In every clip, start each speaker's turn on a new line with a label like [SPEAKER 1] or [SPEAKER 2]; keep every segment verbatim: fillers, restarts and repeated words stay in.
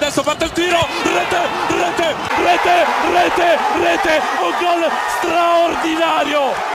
[SPEAKER 1] adesso parte il tiro, rete, rete, rete, rete, rete, un gol straordinario.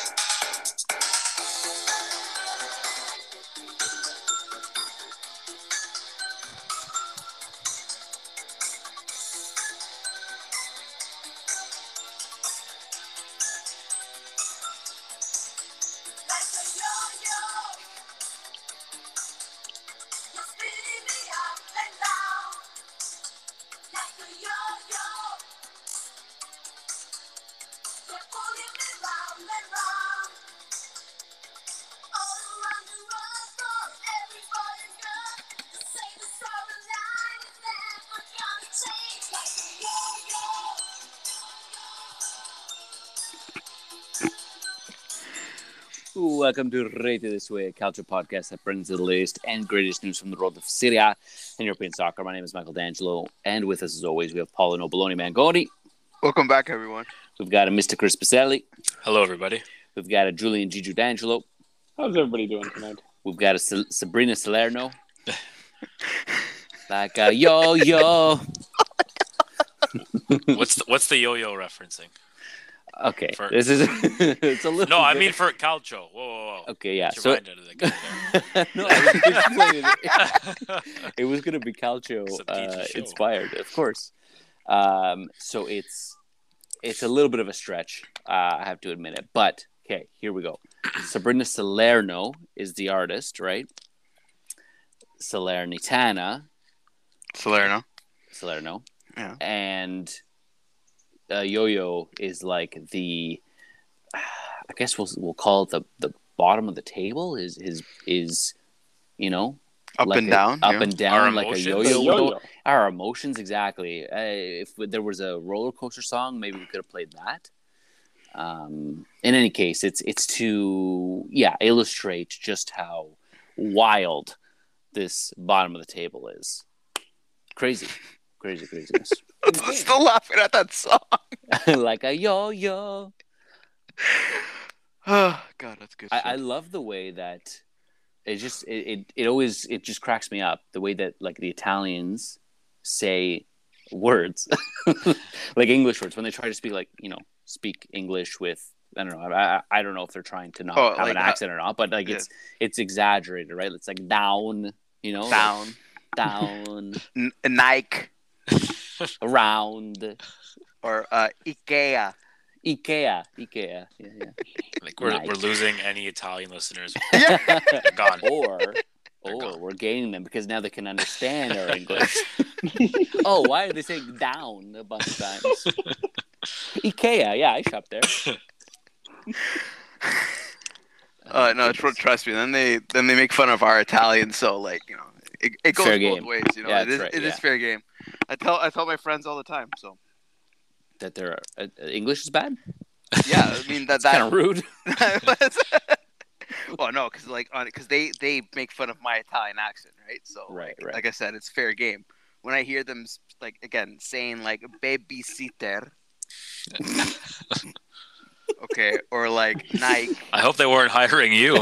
[SPEAKER 2] Welcome to Rated This Way, a culture podcast that brings you the latest and greatest news from the world of Serie A and European soccer. My name is Michael D'Angelo, and with us as always, we have Paulo Noboloni Mangoni.
[SPEAKER 3] Welcome back, everyone.
[SPEAKER 2] We've got a Mister Chris Pacelli.
[SPEAKER 4] Hello, everybody.
[SPEAKER 2] We've got a Julian Gigi D'Angelo.
[SPEAKER 5] How's everybody doing tonight?
[SPEAKER 2] We've got a Sa- Sabrina Salerno. Like a yo-yo.
[SPEAKER 4] What's the, what's the yo-yo referencing?
[SPEAKER 2] Okay,
[SPEAKER 4] For-
[SPEAKER 2] this is it's a little.
[SPEAKER 4] No, I
[SPEAKER 2] bit-
[SPEAKER 4] mean for Calcio. Whoa, whoa, whoa.
[SPEAKER 2] Okay, yeah.
[SPEAKER 4] Get your
[SPEAKER 2] So
[SPEAKER 4] mind out of the gutter
[SPEAKER 2] no, I was just explaining it. It was going to be Calcio
[SPEAKER 4] Some P G
[SPEAKER 2] uh,
[SPEAKER 4] show.
[SPEAKER 2] inspired, of course. Um, so it's it's a little bit of a stretch, uh, I have to admit it. But okay, here we go. Sabrina Salerno is the artist, right? Salernitana,
[SPEAKER 3] Salerno.
[SPEAKER 2] Salerno,
[SPEAKER 3] Yeah.
[SPEAKER 2] and uh, Yo-Yo is like the. I guess we'll we'll call it the, the bottom of the table. Is is is, you know.
[SPEAKER 3] Up
[SPEAKER 2] like
[SPEAKER 3] and
[SPEAKER 2] a-
[SPEAKER 3] down.
[SPEAKER 2] up
[SPEAKER 3] yeah.
[SPEAKER 2] and down,
[SPEAKER 4] Our
[SPEAKER 2] like a
[SPEAKER 4] emotions.
[SPEAKER 2] yo-yo.
[SPEAKER 5] The yo-yo.
[SPEAKER 2] Our emotions, exactly. Uh, if there was a roller coaster song, maybe we could have played that. Um, in any case, it's it's to yeah illustrate just how wild this bottom of the table is. Crazy, crazy, craziness.
[SPEAKER 3] I'm still laughing at that song.
[SPEAKER 2] Like a yo-yo.
[SPEAKER 3] Oh, God, that's good.
[SPEAKER 2] I,
[SPEAKER 3] shit.
[SPEAKER 2] I love the way that it just it, it it always it just cracks me up the way that like the Italians say words like English words when they try to speak like you know speak English with I don't know I I, I don't know if they're trying to not
[SPEAKER 3] Oh,
[SPEAKER 2] have
[SPEAKER 3] like,
[SPEAKER 2] an
[SPEAKER 3] uh,
[SPEAKER 2] accent or not but like
[SPEAKER 3] yeah.
[SPEAKER 2] it's it's exaggerated, right? It's like down, you know, like,
[SPEAKER 3] Down.
[SPEAKER 2] down,
[SPEAKER 3] N- Nike
[SPEAKER 2] around,
[SPEAKER 3] or uh, Ikea.
[SPEAKER 2] IKEA, IKEA, yeah, yeah.
[SPEAKER 4] Like we're
[SPEAKER 2] Nice.
[SPEAKER 4] we're losing any Italian listeners.
[SPEAKER 3] Yeah.
[SPEAKER 4] They're gone.
[SPEAKER 2] or or
[SPEAKER 4] gone.
[SPEAKER 2] we're gaining them because now they can understand our English. Oh, why are they saying down a bunch of times? IKEA, yeah, I shop there.
[SPEAKER 3] Uh, no, tr- trust me. Then they then they make fun of our Italian. So like you know, it, it goes
[SPEAKER 2] Fair
[SPEAKER 3] both
[SPEAKER 2] game.
[SPEAKER 3] ways. You know,
[SPEAKER 2] Yeah,
[SPEAKER 3] it
[SPEAKER 2] that's
[SPEAKER 3] is
[SPEAKER 2] right,
[SPEAKER 3] it is
[SPEAKER 2] yeah.
[SPEAKER 3] fair game. I tell I tell my friends all the time. So
[SPEAKER 2] That their uh, English is bad.
[SPEAKER 3] yeah, I mean that
[SPEAKER 2] Kind of
[SPEAKER 3] that.
[SPEAKER 2] rude.
[SPEAKER 3] Well, no, because like on because they they make fun of my Italian accent, right? So
[SPEAKER 2] Right,
[SPEAKER 3] like,
[SPEAKER 2] right.
[SPEAKER 3] like I said, it's fair game. When I hear them like again saying like babysitter, okay, or like Nike.
[SPEAKER 4] I hope they weren't hiring you.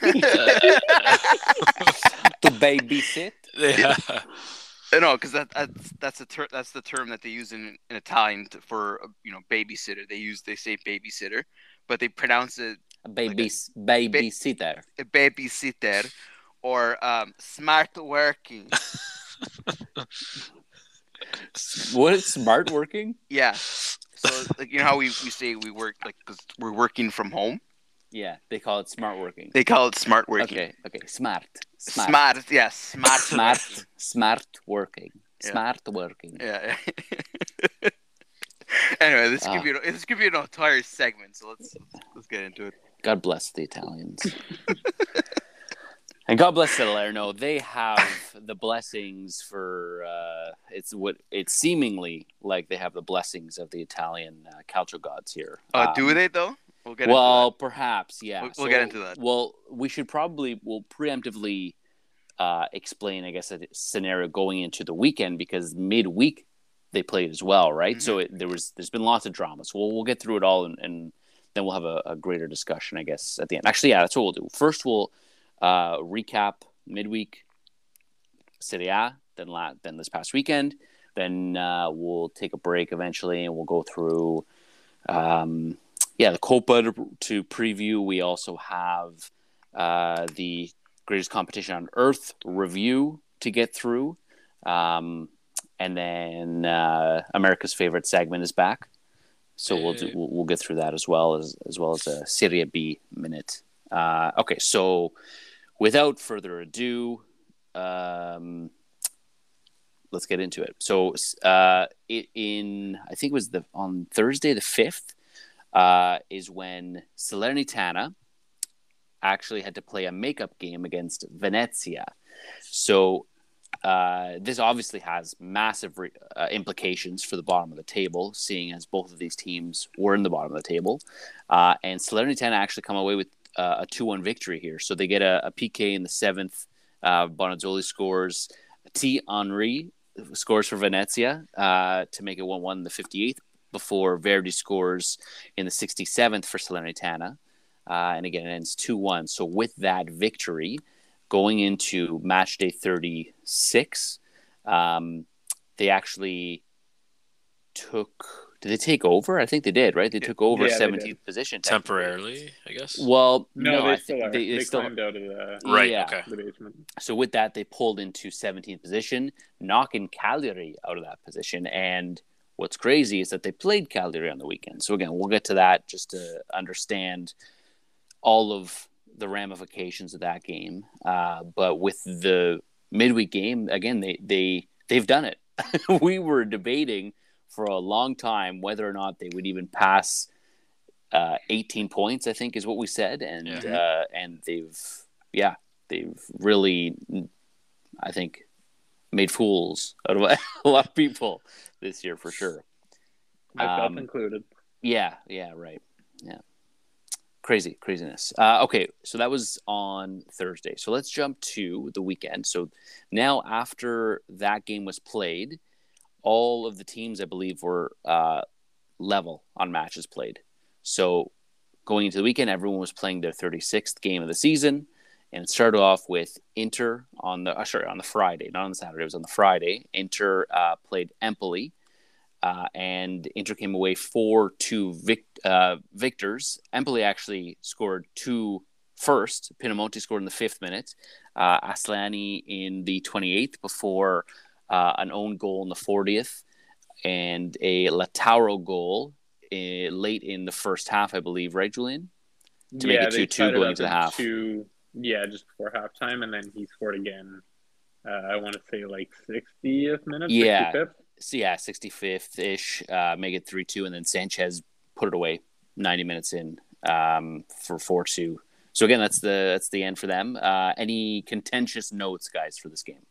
[SPEAKER 2] To babysit.
[SPEAKER 4] Yeah.
[SPEAKER 3] No, because that, that's that's the ter- that's the term that they use in, in Italian to, for uh, you know babysitter. They use they say babysitter, but they pronounce it
[SPEAKER 2] Baby, babysitter.
[SPEAKER 3] a babysitter or um, smart working.
[SPEAKER 2] What is smart working?
[SPEAKER 3] Yeah. So like you know how we, we say we work like because we're working from home.
[SPEAKER 2] Yeah, they call it smart working.
[SPEAKER 3] They call it smart working.
[SPEAKER 2] Okay, okay, smart, smart,
[SPEAKER 3] Smart, yeah, smart,
[SPEAKER 2] smart,
[SPEAKER 3] working.
[SPEAKER 2] smart working,
[SPEAKER 3] Yeah.
[SPEAKER 2] smart working.
[SPEAKER 3] Yeah. Anyway, this
[SPEAKER 2] Ah.
[SPEAKER 3] could be this could be an entire segment. So let's let's, let's get into it.
[SPEAKER 2] God bless the Italians. And God bless Salerno. They have the blessings for uh, it's what it's seemingly like they have the blessings of the Italian uh, calcio gods here.
[SPEAKER 3] Uh, do
[SPEAKER 2] Um,
[SPEAKER 3] they though? We'll get
[SPEAKER 2] well,
[SPEAKER 3] into
[SPEAKER 2] perhaps, yeah.
[SPEAKER 3] We'll- we'll get into that.
[SPEAKER 2] Well, we should probably we'll preemptively uh, explain, I guess, a scenario going into the weekend because midweek they played as well, right?
[SPEAKER 3] Mhm.
[SPEAKER 2] So it, there was there's been lots of drama. So we'll we'll get through it all, and, and then we'll have a, a greater discussion, I guess, at the end. Actually, yeah, that's what we'll do. First, we'll uh, recap midweek Serie A, than la- than this past weekend. Then uh, we'll take a break eventually, and we'll go through, um, yeah, the Copa to, to preview. We also have uh, the greatest competition on earth review to get through, um, and then uh, America's favorite segment is back. So we'll do, we'll, we'll get through that as well as as well as a Serie B minute. Uh, okay, so without further ado, um, let's get into it. So uh, it, in I think it was the on Thursday the fifth uh, is when Salernitana actually had to play a makeup game against Venezia. So. Uh, this obviously has massive re- uh, implications for the bottom of the table, seeing as both of these teams were in the bottom of the table. Uh, and Salernitana actually come away with uh, a two one victory here. So they get a, a P K in the seventh. Uh, Bonazzoli scores. T. Henry scores for Venezia uh, to make it one one in the fifty-eighth before Verdi scores in the sixty-seventh for Salernitana. Uh, and again, it ends two one. So with that victory, going into match day thirty-six, um, they actually took. Did they take over? I think they did, right? They took over
[SPEAKER 5] Yeah, they
[SPEAKER 2] seventeenth
[SPEAKER 5] did.
[SPEAKER 2] position
[SPEAKER 4] Temporarily, I guess.
[SPEAKER 2] Well,
[SPEAKER 5] No,
[SPEAKER 2] no,
[SPEAKER 5] they
[SPEAKER 2] I
[SPEAKER 5] still
[SPEAKER 2] think
[SPEAKER 5] are.
[SPEAKER 2] they,
[SPEAKER 5] They,
[SPEAKER 2] they still.
[SPEAKER 5] climbed out of the,
[SPEAKER 4] Right,
[SPEAKER 2] Yeah.
[SPEAKER 4] okay.
[SPEAKER 5] the basement.
[SPEAKER 2] So with that, they pulled into seventeenth position, knocking Cagliari out of that position. And what's crazy is that they played Cagliari on the weekend. So again, we'll get to that just to understand all of the ramifications of that game. Uh, but with the midweek game, again, they, they, they've done it. We were debating for a long time whether or not they would even pass uh, eighteen points, I think is what we said. And,
[SPEAKER 4] Yeah.
[SPEAKER 2] uh, and they've, yeah, they've really, I think, made fools out of a lot of people this year for sure.
[SPEAKER 5] Myself
[SPEAKER 2] Um,
[SPEAKER 5] included.
[SPEAKER 2] Yeah, yeah, right. Yeah. Crazy, craziness. Uh, okay, so that was on Thursday. So let's jump to the weekend. So now after that game was played, all of the teams, I believe, were uh, level on matches played. So going into the weekend, everyone was playing their thirty-sixth game of the season. And it started off with Inter on the, uh, sorry, on the Friday, not on the Saturday, it was on the Friday. Inter uh, played Empoli. Uh, and Inter came away four two vic- uh, victors. Empoli actually scored two first. Pinamonti scored in the fifth minute. Uh, Aslani in the twenty-eighth before uh, an own goal in the fortieth. And a Lautaro goal uh, late in the first half, I believe. Right, Julian? To make
[SPEAKER 5] yeah,
[SPEAKER 2] it
[SPEAKER 5] they
[SPEAKER 2] two two
[SPEAKER 5] tied it
[SPEAKER 2] going
[SPEAKER 5] up
[SPEAKER 2] into the
[SPEAKER 5] in
[SPEAKER 2] half.
[SPEAKER 5] Two, yeah, just before halftime, and then he scored again. Uh, I want to say like sixtieth minute,
[SPEAKER 2] Yeah.
[SPEAKER 5] sixty-fifth.
[SPEAKER 2] So yeah, sixty-fifth ish, uh, make it three two, and then Sanchez put it away ninety minutes in um, for four two. So again, that's the that's the end for them. Uh, any contentious notes, guys, for this game?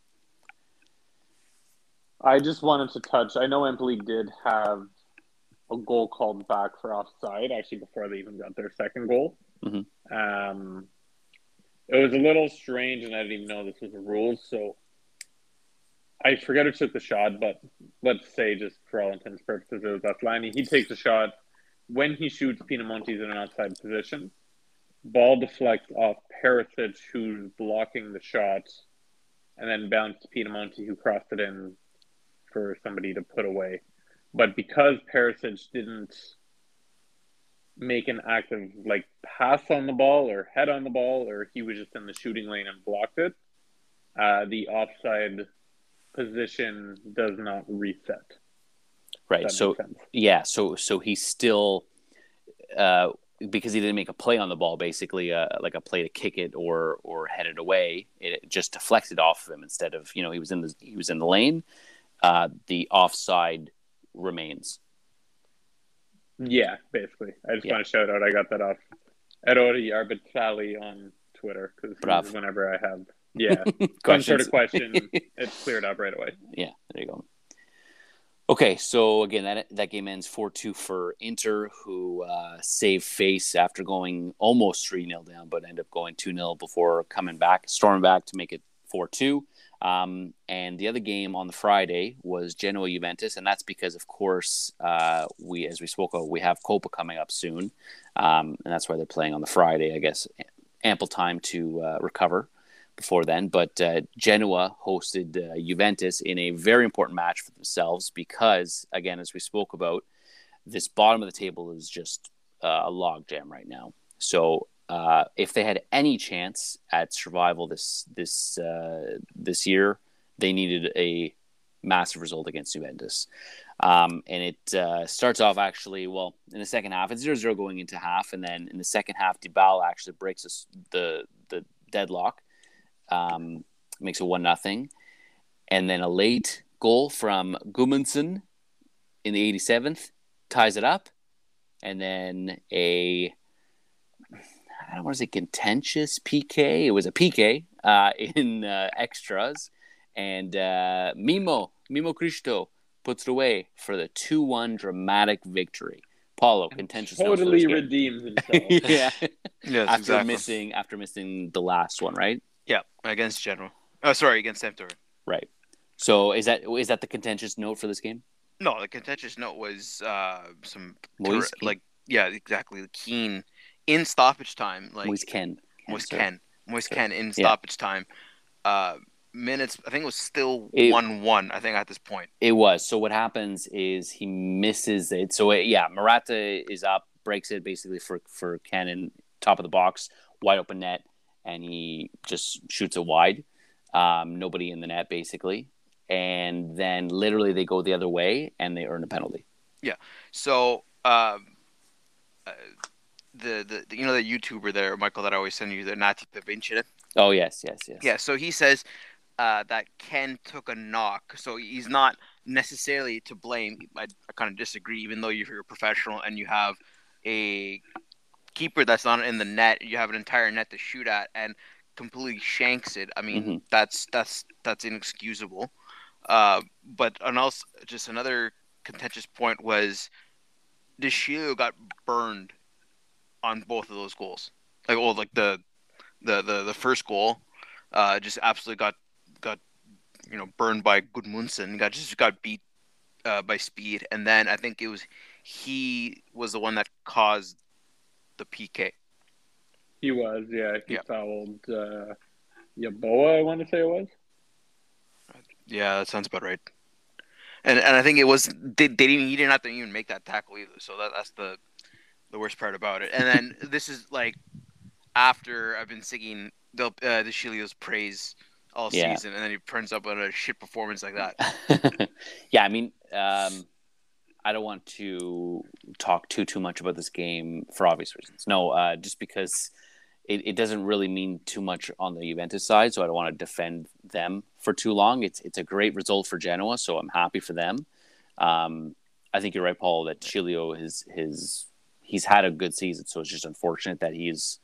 [SPEAKER 5] I just wanted to touch. I know Empoli did have a goal called back for offside actually before they even got their second goal.
[SPEAKER 2] Mm-hmm.
[SPEAKER 5] Um, it was a little strange, and I didn't even know this was a rule. So I forget who took the shot, but let's say just for all intents and purposes, it was Aslani. He takes a shot. When he shoots, Pinamonti's in an outside position. Ball deflects off Perisic, who's blocking the shot, and then bounced to Pinamonti, who crossed it in for somebody to put away. But because Perisic didn't make an active like pass on the ball or head on the ball, or he was just in the shooting lane and blocked it, uh, the offside position does not reset.
[SPEAKER 2] Right. So yeah. So so he's still uh, because he didn't make a play on the ball, basically, uh, like a play to kick it or or head it away. It just deflected off of him instead of, you know, he was in the he was in the lane. Uh, the offside remains.
[SPEAKER 5] Yeah, basically. I just
[SPEAKER 2] Yeah.
[SPEAKER 5] want to shout out. I got that off Errori Arbitrali on Twitter because
[SPEAKER 2] Bravo.
[SPEAKER 5] whenever I have yeah some
[SPEAKER 2] Questions.
[SPEAKER 5] sort of question, it's cleared up right away.
[SPEAKER 2] Yeah, there you go. Okay, so again, that that game ends four two for Inter, who uh, saved face after going almost three nil down, but ended up going two nil before coming back, storming back to make it four two. Um, and the other game on the Friday was Genoa Juventus, and that's because, of course, uh, we, as we spoke of, we have Copa coming up soon, um, and that's why they're playing on the Friday. I guess ample time to uh, recover before then. But uh, Genoa hosted uh, Juventus in a very important match for themselves because, again, as we spoke about, this bottom of the table is just uh, a logjam right now. So uh, if they had any chance at survival this this uh, this year, they needed a massive result against Juventus. Um, and it uh, starts off actually, well, in the second half, it's zero zero going into half. And then in the second half, Dybala actually breaks us the the deadlock, um, makes it one nothing. And then a late goal from Gudmundsson in the eighty-seventh ties it up. And then a, I don't want to say contentious P K. It was a P K uh, in uh, extras. And uh, Mimo, Mimo Cristo puts it away for the two one dramatic victory. Paulo, contentious notes for this
[SPEAKER 5] Totally
[SPEAKER 2] game.
[SPEAKER 5] redeemed himself.
[SPEAKER 2] yeah.
[SPEAKER 3] Yes,
[SPEAKER 2] after
[SPEAKER 3] exactly.
[SPEAKER 2] missing after missing the last one, right?
[SPEAKER 3] Yeah, against General. Oh, sorry, against Sampdoria.
[SPEAKER 2] Right. So is that is that the contentious note for this game?
[SPEAKER 3] No, the contentious note was uh, some
[SPEAKER 2] Moise
[SPEAKER 3] ter-
[SPEAKER 2] Kean.
[SPEAKER 3] like yeah, exactly. Keane in stoppage time, like
[SPEAKER 2] Moise Ken.
[SPEAKER 3] Moise
[SPEAKER 2] sorry.
[SPEAKER 3] Ken, Moise
[SPEAKER 2] Sorry.
[SPEAKER 3] Ken in
[SPEAKER 2] Yeah.
[SPEAKER 3] stoppage time. Uh, minutes. I think it was still
[SPEAKER 2] It-
[SPEAKER 3] one one. I think at this point.
[SPEAKER 2] It was. So what happens is he misses it. So it, yeah, Morata is up, breaks it basically for for Cannon, top of the box, wide open net, and he just shoots it wide. Um, nobody in the net basically, and then literally they go the other way and they earn a penalty.
[SPEAKER 3] So um, uh, the the you know the YouTuber there, Michael, that I always send you, the Nati Pavincina.
[SPEAKER 2] Oh yes, yes, yes.
[SPEAKER 3] Yeah, so he says uh, that Ken took a knock, so he's not necessarily to blame. I, I kind of disagree, even though you're a professional and you have a keeper that's not in the net, you have an entire net to shoot at, and completely shanks it. I mean,
[SPEAKER 2] Mhm.
[SPEAKER 3] that's that's that's inexcusable. Uh, but and also, just another contentious point was De Gea got burned on both of those goals. Like, well, like the the the, the first goal, uh, just absolutely got got you know burned by Gudmundsson. Got just got beat uh, by speed, and then I think it was he was the one that caused the P K.
[SPEAKER 5] He was, yeah. He
[SPEAKER 3] Yeah.
[SPEAKER 5] fouled uh, Yaboa, I want to say it was.
[SPEAKER 3] Yeah, that sounds about right. And and I think it was they, they didn't he didn't have to even make that tackle either. So that that's the the worst part about it. And then this is like after I've been singing the uh, the Chilio's praise all
[SPEAKER 2] Yeah.
[SPEAKER 3] season, and then he turns up on a shit performance like that.
[SPEAKER 2] yeah, I mean, um, I don't want to talk too too much about this game for obvious reasons. No, uh, just because it, it doesn't really mean too much on the Juventus side, so I don't want to defend them for too long. It's it's a great result for Genoa, so I'm happy for them. Um, I think you're right, Paul, that Chilio his his he's had a good season, so it's just unfortunate that he's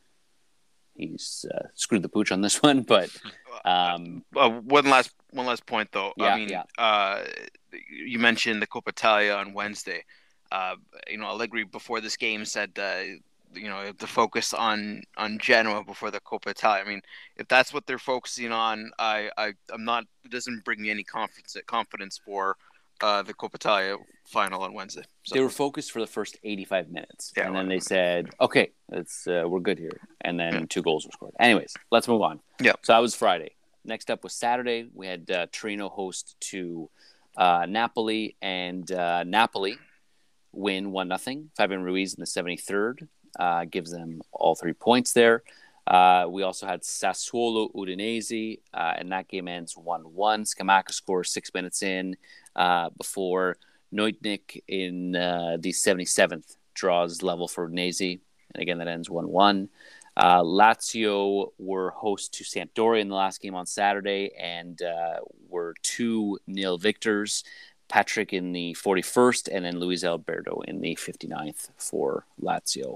[SPEAKER 2] he's uh, screwed the pooch on this one. But um,
[SPEAKER 3] Uh, one last one last point though.
[SPEAKER 2] Yeah,
[SPEAKER 3] I mean,
[SPEAKER 2] yeah.
[SPEAKER 3] uh, you mentioned the Coppa Italia on Wednesday. Uh, you know, Allegri before this game said uh, you know to focus on on Genoa before the Coppa Italia. I mean, if that's what they're focusing on, I, I I'm not. It doesn't bring me any confidence confidence for uh, the Coppa Italia final on Wednesday. So,
[SPEAKER 2] they were focused for the first eighty-five minutes,
[SPEAKER 3] Yeah,
[SPEAKER 2] and then
[SPEAKER 3] well,
[SPEAKER 2] they said, "Okay, it's uh, we're good here." And then
[SPEAKER 3] Yeah.
[SPEAKER 2] two goals were scored. Anyways, let's move on.
[SPEAKER 3] Yeah.
[SPEAKER 2] So that was Friday. Next up was Saturday. We had uh, Torino host to uh, Napoli, and uh, Napoli win one nothing. Fabian Ruiz in the seventy-third uh, gives them all three points there. Uh, we also had Sassuolo Udinese, uh, and that game ends one one. Scamacca scores six minutes in uh, before Neutnik in uh, the seventy-seventh draws level for Udinese. And again, that ends one one. Uh, Lazio were host to Sampdoria in the last game on Saturday and uh, were two nil victors. Patrick in the forty-first and then Luis Alberto in the fifty-ninth for Lazio.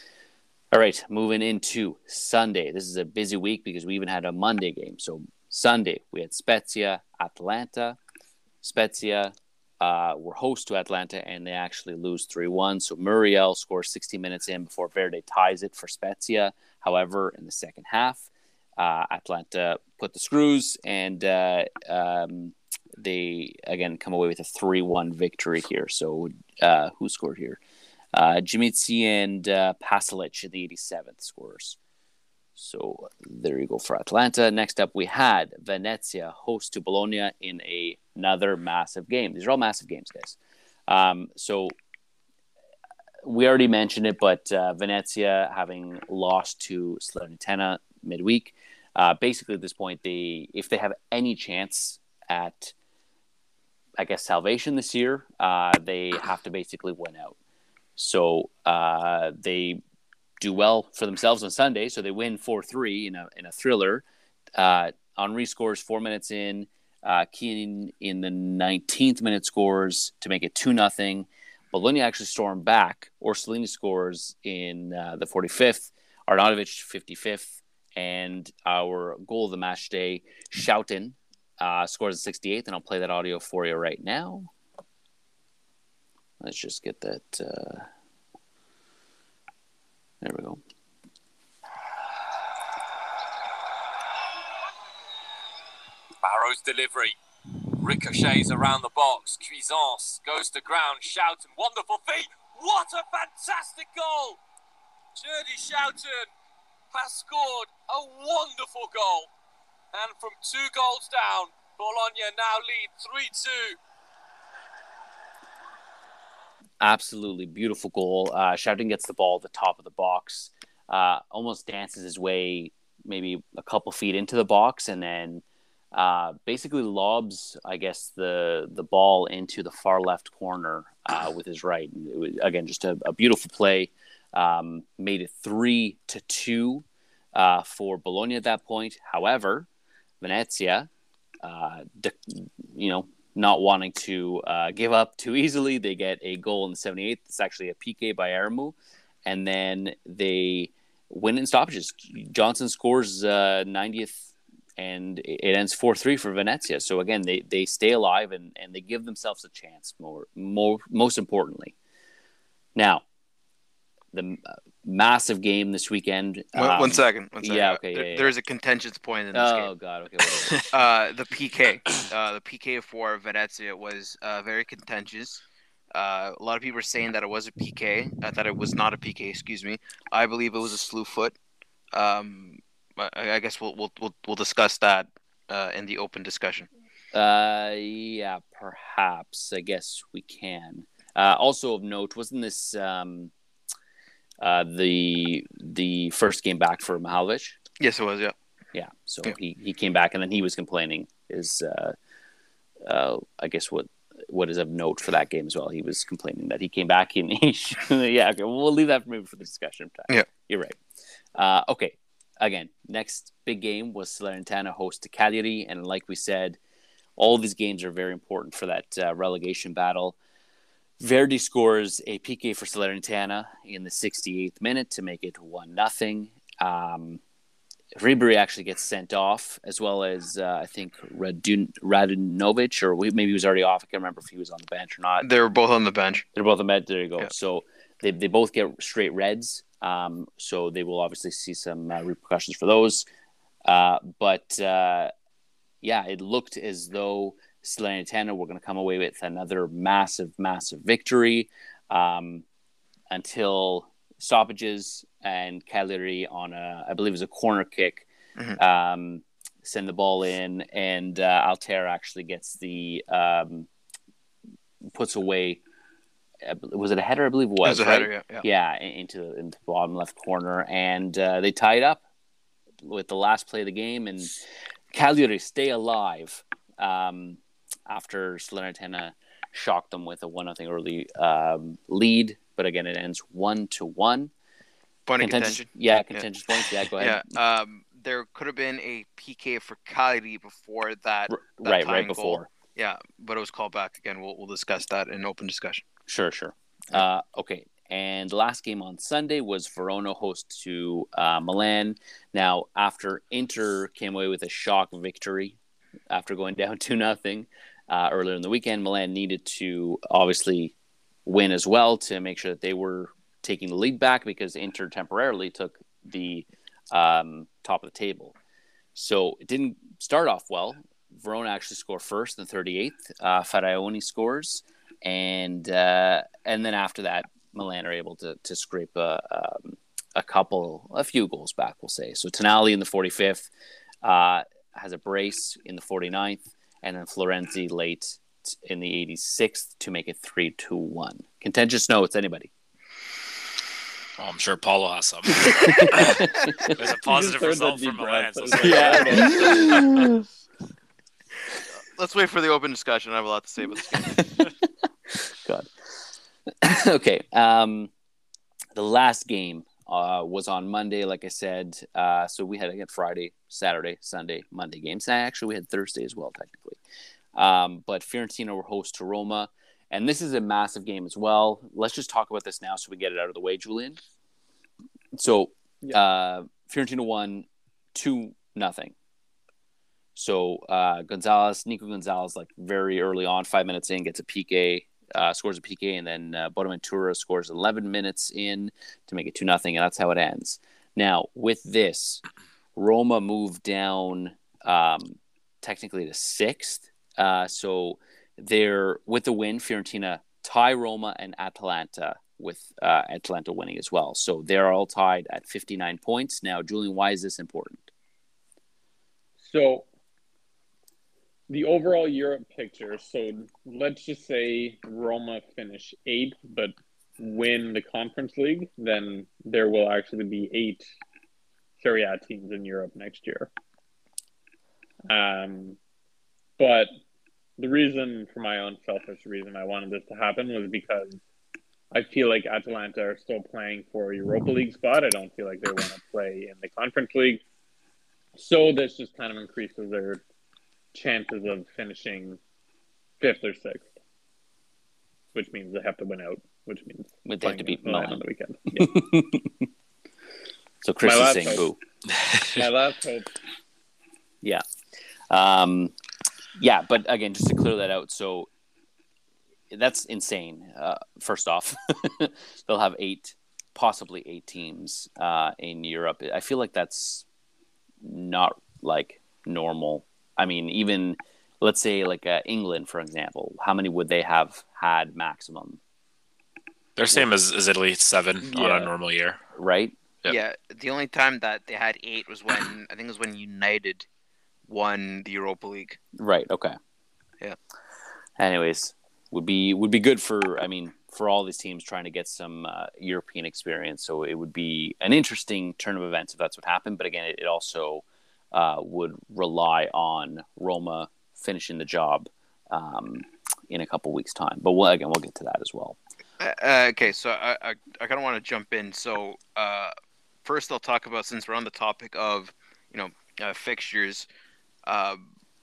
[SPEAKER 2] All right, moving into Sunday. This is a busy week because we even had a Monday game. So Sunday, we had Spezia, Atalanta. Spezia uh, were host to Atlanta, and they actually lose three one. So Muriel scores sixty minutes in before Verde ties it for Spezia. However, in the second half, uh, Atlanta put the screws, and uh, um, they, again, come away with a three one victory here. So uh, who scored here? Uh, Jimitsi and uh, Pasalic in the eighty-seventh scores. So there you go for Atalanta. Next up, we had Venezia host to Bologna in a, another massive game. These are all massive games, guys. Um, so we already mentioned it, but uh, Venezia having lost to Salernitana midweek, uh, basically at this point, they if they have any chance at, I guess, salvation this year, uh, they have to basically win out. So uh, they do well for themselves on Sunday, so they win four three in a in a thriller. Uh, Henry scores four minutes in. Uh, Keane in the nineteenth minute scores to make it two nothing. Bologna actually stormed back. Orsolini scores in uh, the forty-fifth. Arnautovic fifty-fifth, and our goal of the match day, Schouten, uh, scores the sixty-eighth, and I'll play that audio for you right now. Let's just get that. Uh... There we go.
[SPEAKER 6] Barrow's delivery. Ricochets around the box. Cuisance goes to ground. Schouten, wonderful feet. What a fantastic goal! Jordi Schouten has scored a wonderful goal. And from two goals down, Bologna now lead three two.
[SPEAKER 2] Absolutely beautiful goal. Uh, Schouten gets the ball at the top of the box, uh, almost dances his way maybe a couple feet into the box, and then uh, basically lobs, I guess, the the ball into the far left corner uh, with his right. It was, again, just a, a beautiful play. Um, made it three to two uh, for Bologna at that point. However, Venezia, uh, de- you know. not wanting to uh, give up too easily. They get a goal in the seventy-eighth. It's actually a P K by Aramu. And then they win in stoppages. Johnson scores uh, ninetieth, and it ends four three for Venezia. So, again, they, they stay alive, and, and they give themselves a chance, more, more most importantly. Now, the uh, massive game this weekend.
[SPEAKER 3] One,
[SPEAKER 2] um,
[SPEAKER 3] one second. One second.
[SPEAKER 2] Yeah, okay.
[SPEAKER 3] There,
[SPEAKER 2] yeah, yeah.
[SPEAKER 3] There's a contentious point in this
[SPEAKER 2] Oh,
[SPEAKER 3] game.
[SPEAKER 2] God. Okay, whatever.
[SPEAKER 3] Uh, the P K. Uh, the P K for Venezia was uh, very contentious. Uh, a lot of people are saying that it was a P K. I thought it was not a P K. Excuse me. I believe it was a slew foot. Um, I, I guess we'll we'll we'll, we'll discuss that uh, in the open discussion.
[SPEAKER 2] Uh, yeah, perhaps. I guess we can. Uh, also of note, wasn't this um, uh, the the first game back for Mihalovic?
[SPEAKER 3] Yes, it was. Yeah.
[SPEAKER 2] Yeah. So
[SPEAKER 3] Yeah.
[SPEAKER 2] he, he came back, and then he was complaining. Is uh, uh, I guess what what is of note for that game as well? He was complaining that he came back and he should, yeah. Okay, well, we'll leave that for maybe for the discussion time.
[SPEAKER 3] Yeah,
[SPEAKER 2] you're right. Uh, okay. Again, next big game was Salernitana host to Cagliari, and like we said, all these games are very important for that uh, relegation battle. Verdi scores a P K for Salernitana in the sixty-eighth minute to make it one nothing. Um, Ribery actually gets sent off, as well as uh, I think Radun- Radunovic, or maybe he was already off. I can't remember if he was on the bench or not.
[SPEAKER 3] they were both on the bench.
[SPEAKER 2] They're both on the bench. There you go.
[SPEAKER 3] Yeah.
[SPEAKER 2] So they they both get straight reds. Um, so they will obviously see some uh, repercussions for those. Uh, but uh, yeah, it looked as though Salernitana were going to come away with another massive, massive victory um, until stoppages, and Cagliari on a, I believe it was a corner kick,
[SPEAKER 3] Mhm.
[SPEAKER 2] um, send the ball in, and uh, Altair actually gets the um, puts away. uh, Was it a header? I believe it
[SPEAKER 3] It
[SPEAKER 2] was.
[SPEAKER 3] was a
[SPEAKER 2] right?
[SPEAKER 3] header. Yeah. yeah.
[SPEAKER 2] Yeah, in- into into the bottom left corner, and uh, they tie it up with the last play of the game, and Cagliari stay alive um, after Salernitana shocked them with a one nothing early um, lead. But again, it ends one to one.
[SPEAKER 3] Point of
[SPEAKER 2] Contentious-
[SPEAKER 3] contention.
[SPEAKER 2] Yeah, contentious points. Yeah, go ahead.
[SPEAKER 3] Yeah. Um, there could have been a P K for Cagliari before that.
[SPEAKER 2] R-
[SPEAKER 3] that
[SPEAKER 2] right,
[SPEAKER 3] tying
[SPEAKER 2] right
[SPEAKER 3] goal.
[SPEAKER 2] before.
[SPEAKER 3] Yeah, but it was called back again. We'll we'll discuss that in open discussion.
[SPEAKER 2] Sure, sure. Uh, okay, and the last game on Sunday was Verona host to uh, Milan. Now, after Inter came away with a shock victory after going down two nothing uh, earlier in the weekend, Milan needed to obviously win as well to make sure that they were taking the lead back, because Inter temporarily took the um, top of the table. So it didn't start off well. Verona actually scored first in the thirty-eighth. Uh, Faraoni scores. And uh, and then after that, Milan are able to to scrape a, um, a couple, a few goals back, we'll say. So Tonali in the forty-fifth uh, has a brace in the forty-ninth, and then Florenzi late in the eighty-sixth to make it three two one. Contentious notes, anybody?
[SPEAKER 4] Well, I'm sure Paulo has some. There's a positive
[SPEAKER 5] heard
[SPEAKER 4] result
[SPEAKER 5] that deep
[SPEAKER 4] from Milan.
[SPEAKER 5] breath.
[SPEAKER 4] So
[SPEAKER 5] Yeah.
[SPEAKER 3] Let's wait for the open discussion. I have a lot to say about this game.
[SPEAKER 2] God. Okay. Um, the last game uh, was on Monday, like I said. Uh, so we had, again, Friday, Saturday, Sunday, Monday games. And actually, we had Thursday as well, technically. Um, but Fiorentina were host to Roma. And this is a massive game as well. Let's just talk about this now so we get it out of the way, Julian. So uh, Fiorentina won two nothing. So uh, Gonzalez, Nico Gonzalez, like very early on, five minutes in, gets a P K, uh, scores a P K, and then uh, Bonaventura scores eleven minutes in to make it two nothing, and that's how it ends. Now, with this, Roma moved down um, technically to sixth. Uh, so they're with the win, Fiorentina tie Roma and Atalanta, with uh, Atalanta winning as well. So they're all tied at fifty-nine points. Now, Julian, why is this important?
[SPEAKER 5] So the overall Europe picture. So let's just say Roma finish eighth, but win the Conference League, then there will actually be eight Serie A teams in Europe next year. Um, but the reason, for my own selfish reason, I wanted this to happen was because I feel like Atalanta are still playing for a Europa League spot. I don't feel like they want to play in the Conference League. So this just kind of increases their chances of finishing fifth or sixth, which means they have to win out, which means
[SPEAKER 2] Would they have to beat
[SPEAKER 5] Milan
[SPEAKER 2] Milan
[SPEAKER 5] on the weekend. Yeah.
[SPEAKER 2] So Chris
[SPEAKER 5] My
[SPEAKER 2] is
[SPEAKER 5] last
[SPEAKER 2] saying
[SPEAKER 5] hope.
[SPEAKER 2] boo.
[SPEAKER 5] My last hope.
[SPEAKER 2] Yeah. Um, yeah, but again, just to clear that out, so that's insane. Uh, first off, they'll have eight, possibly eight teams uh, in Europe. I feel like that's not like normal. I mean, even let's say like uh, England, for example, how many would they have had maximum?
[SPEAKER 4] They're same as, as Italy, seven on
[SPEAKER 5] Yeah.
[SPEAKER 4] a normal year.
[SPEAKER 2] Right?
[SPEAKER 4] Yep.
[SPEAKER 3] Yeah, the only time that they had eight was when I think it was when United won the Europa League.
[SPEAKER 2] Right. Okay.
[SPEAKER 3] Yeah.
[SPEAKER 2] Anyways, would be would be good for I mean for all these teams trying to get some uh, European experience. So it would be an interesting turn of events if that's what happened. But again, it, it also uh, would rely on Roma finishing the job um, in a couple weeks' time. But we'll, again, we'll get to that as well.
[SPEAKER 3] Uh, uh, okay, so I I, I kind of want to jump in. So uh, first, I'll talk about, since we're on the topic of you know uh, fixtures. Uh,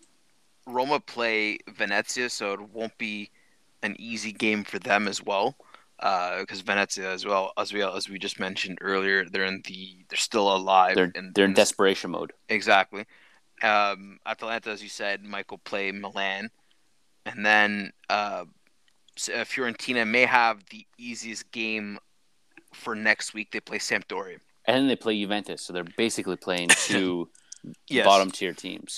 [SPEAKER 3] Roma play Venezia, so it won't be an easy game for them as well, because uh, Venezia, as well as we as we just mentioned earlier, they're in the they're still alive.
[SPEAKER 2] They're
[SPEAKER 3] in,
[SPEAKER 2] they're in
[SPEAKER 3] in the-
[SPEAKER 2] desperation mode.
[SPEAKER 3] Exactly. Um, Atalanta, as you said, Michael play Milan, and then uh, Fiorentina may have the easiest game for next week. They play Sampdoria.
[SPEAKER 2] And then they play Juventus, so they're basically playing two
[SPEAKER 3] Yes.
[SPEAKER 2] bottom tier teams.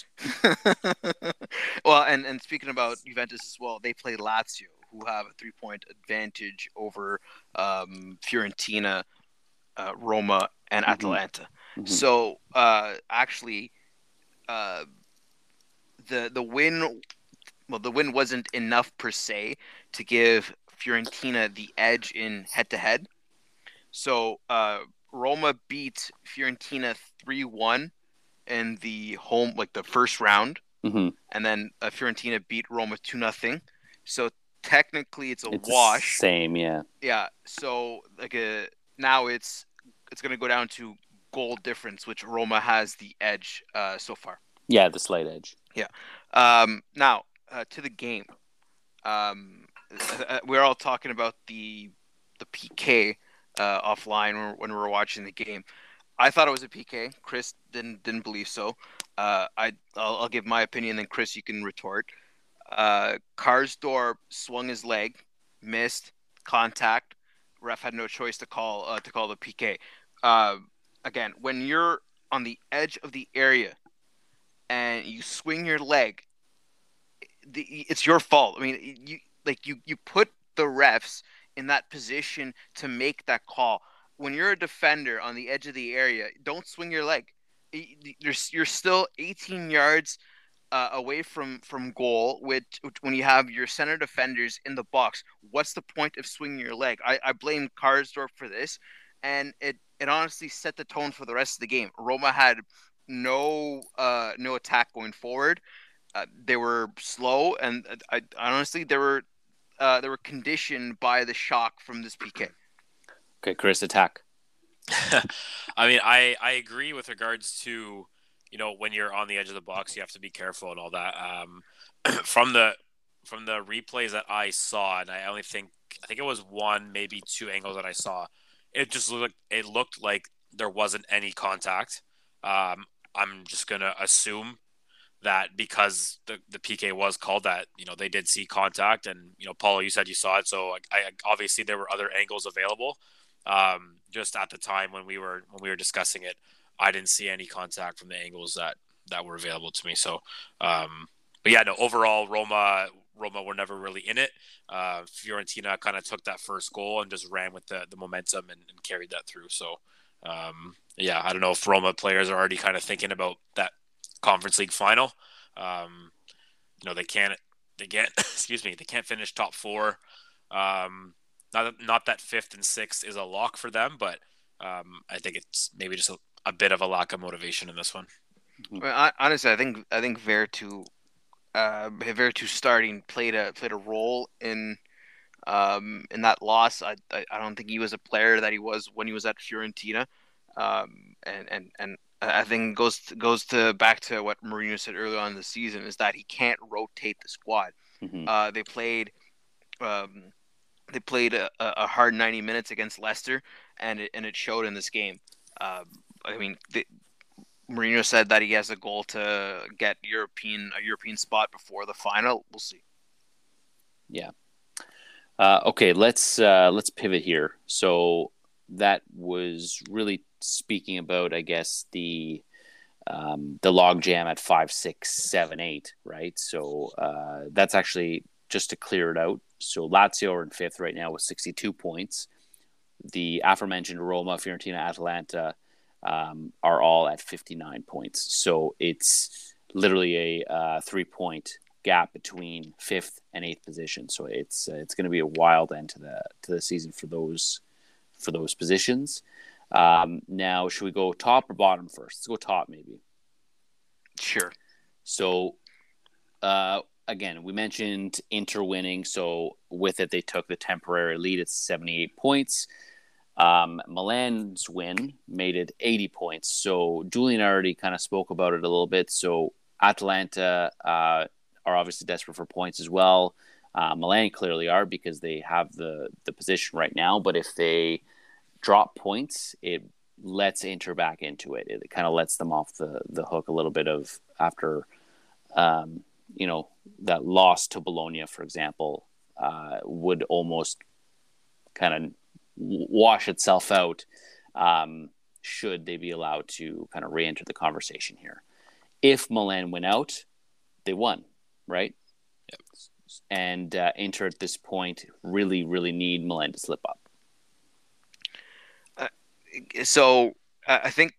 [SPEAKER 3] Well, and, and speaking about Juventus as well, they play Lazio, who have a three point advantage over um, Fiorentina, uh, Roma, and
[SPEAKER 2] Mhm.
[SPEAKER 3] Atalanta.
[SPEAKER 2] Mhm.
[SPEAKER 3] So uh, actually, uh, the the win, well, the win wasn't enough per se to give Fiorentina the edge in head to head. So uh, Roma beat Fiorentina three one in the home, like the first round,
[SPEAKER 2] Mhm.
[SPEAKER 3] and then uh, Fiorentina beat Roma two nothing. So technically, it's a
[SPEAKER 2] It's
[SPEAKER 3] wash.
[SPEAKER 2] the same, yeah.
[SPEAKER 3] Yeah. So like a, now it's it's gonna go down to goal difference, which Roma has the edge uh, so far.
[SPEAKER 2] Yeah, the slight edge.
[SPEAKER 3] Um, now uh, to the game. Um, uh, we're all talking about the the P K uh, offline when, when we were watching the game. I thought it was a P K. Chris didn't didn't believe so. Uh, I I'll, I'll give my opinion, then Chris, you can retort. Uh, Karsdorp swung his leg, missed contact. Ref had no choice to call uh, to call the P K. Uh, again, when you're on the edge of the area and you swing your leg, the, it's your fault. I mean, you like you you put the refs in that position to make that call. when you're a defender on the edge of the area, don't swing your leg. You're you're still eighteen yards uh, away from, from goal. Which, which when you have your center defenders in the box, what's the point of swinging your leg? I, I blame Karsdorp for this, and it, it honestly set the tone for the rest of the game. Roma had no uh, no attack going forward. Uh, they were slow, and I, I honestly they were uh, they were conditioned by the shock from this P K.
[SPEAKER 2] Okay, Chris, attack.
[SPEAKER 4] I mean, I, I agree with regards to, you know, when you're on the edge of the box, you have to be careful and all that. Um, from the from the replays that I saw, and I only think I think it was one, maybe two angles that I saw, it just looked it looked like there wasn't any contact. Um, I'm just gonna assume that because the, the P K was called, that, you know, they did see contact, and, you know, Paulo, you said you saw it, so I, I obviously there were other angles available. Um, just at the time when we were when we were discussing it, I didn't see any contact from the angles that, that were available to me. So, um, but yeah, no. Overall, Roma Roma were never really in it. Uh, Fiorentina kind of took that first goal and just ran with the, the momentum and, and carried that through. So, um, yeah, I don't know if Roma players are already kind of thinking about that Conference League final. Um, you know, they can't they can't excuse me they can't finish top four. Um, Not, not that fifth and sixth is a lock for them, but um, I think it's maybe just a, a bit of a lack of motivation in this one.
[SPEAKER 3] Well, I, honestly, I think I think Vertu, uh, Vertu starting played a played a role in um, in that loss. I, I I don't think he was a player that he was when he was at Fiorentina, um, and and and I think it goes goes to back to what Mourinho said earlier on in the season, is that he can't rotate the squad.
[SPEAKER 2] Mm-hmm.
[SPEAKER 3] Uh, they played. Um, They played a, a hard ninety minutes against Leicester, and it and it showed in this game. Um, I mean, the, Mourinho said that he has a goal to get European a European spot before the final. We'll see.
[SPEAKER 2] Yeah. Uh, okay, let's uh, let's pivot here. So that was really speaking about, I guess, the um, the logjam at five, six, seven, eight, right? So uh, that's actually, just to clear it out. So Lazio are in fifth right now with sixty-two points. The aforementioned Roma, Fiorentina, Atalanta um, are all at fifty-nine points. So it's literally a uh, three-point gap between fifth and eighth position. So it's uh, it's going to be a wild end to the to the season for those for those positions. Um, now, should we go top or bottom first? Let's go top, maybe.
[SPEAKER 3] Sure.
[SPEAKER 2] So. Uh, Again, we mentioned Inter winning, so with it, they took the temporary lead at seventy-eight points. Um, Milan's win made it eighty points. So Julian already kind of spoke about it a little bit. So Atalanta uh, are obviously desperate for points as well. Uh, Milan clearly are, because they have the, the position right now. But if they drop points, it lets Inter back into it. It kind of lets them off the, the hook a little bit of after um, – you know, that loss to Bologna, for example, uh, would almost kind of wash itself out um, should they be allowed to kind of re-enter the conversation here. If Milan win out, they won, right?
[SPEAKER 4] Yep.
[SPEAKER 2] And uh, Inter at this point really, really need Milan to slip up.
[SPEAKER 3] Uh, so uh, I think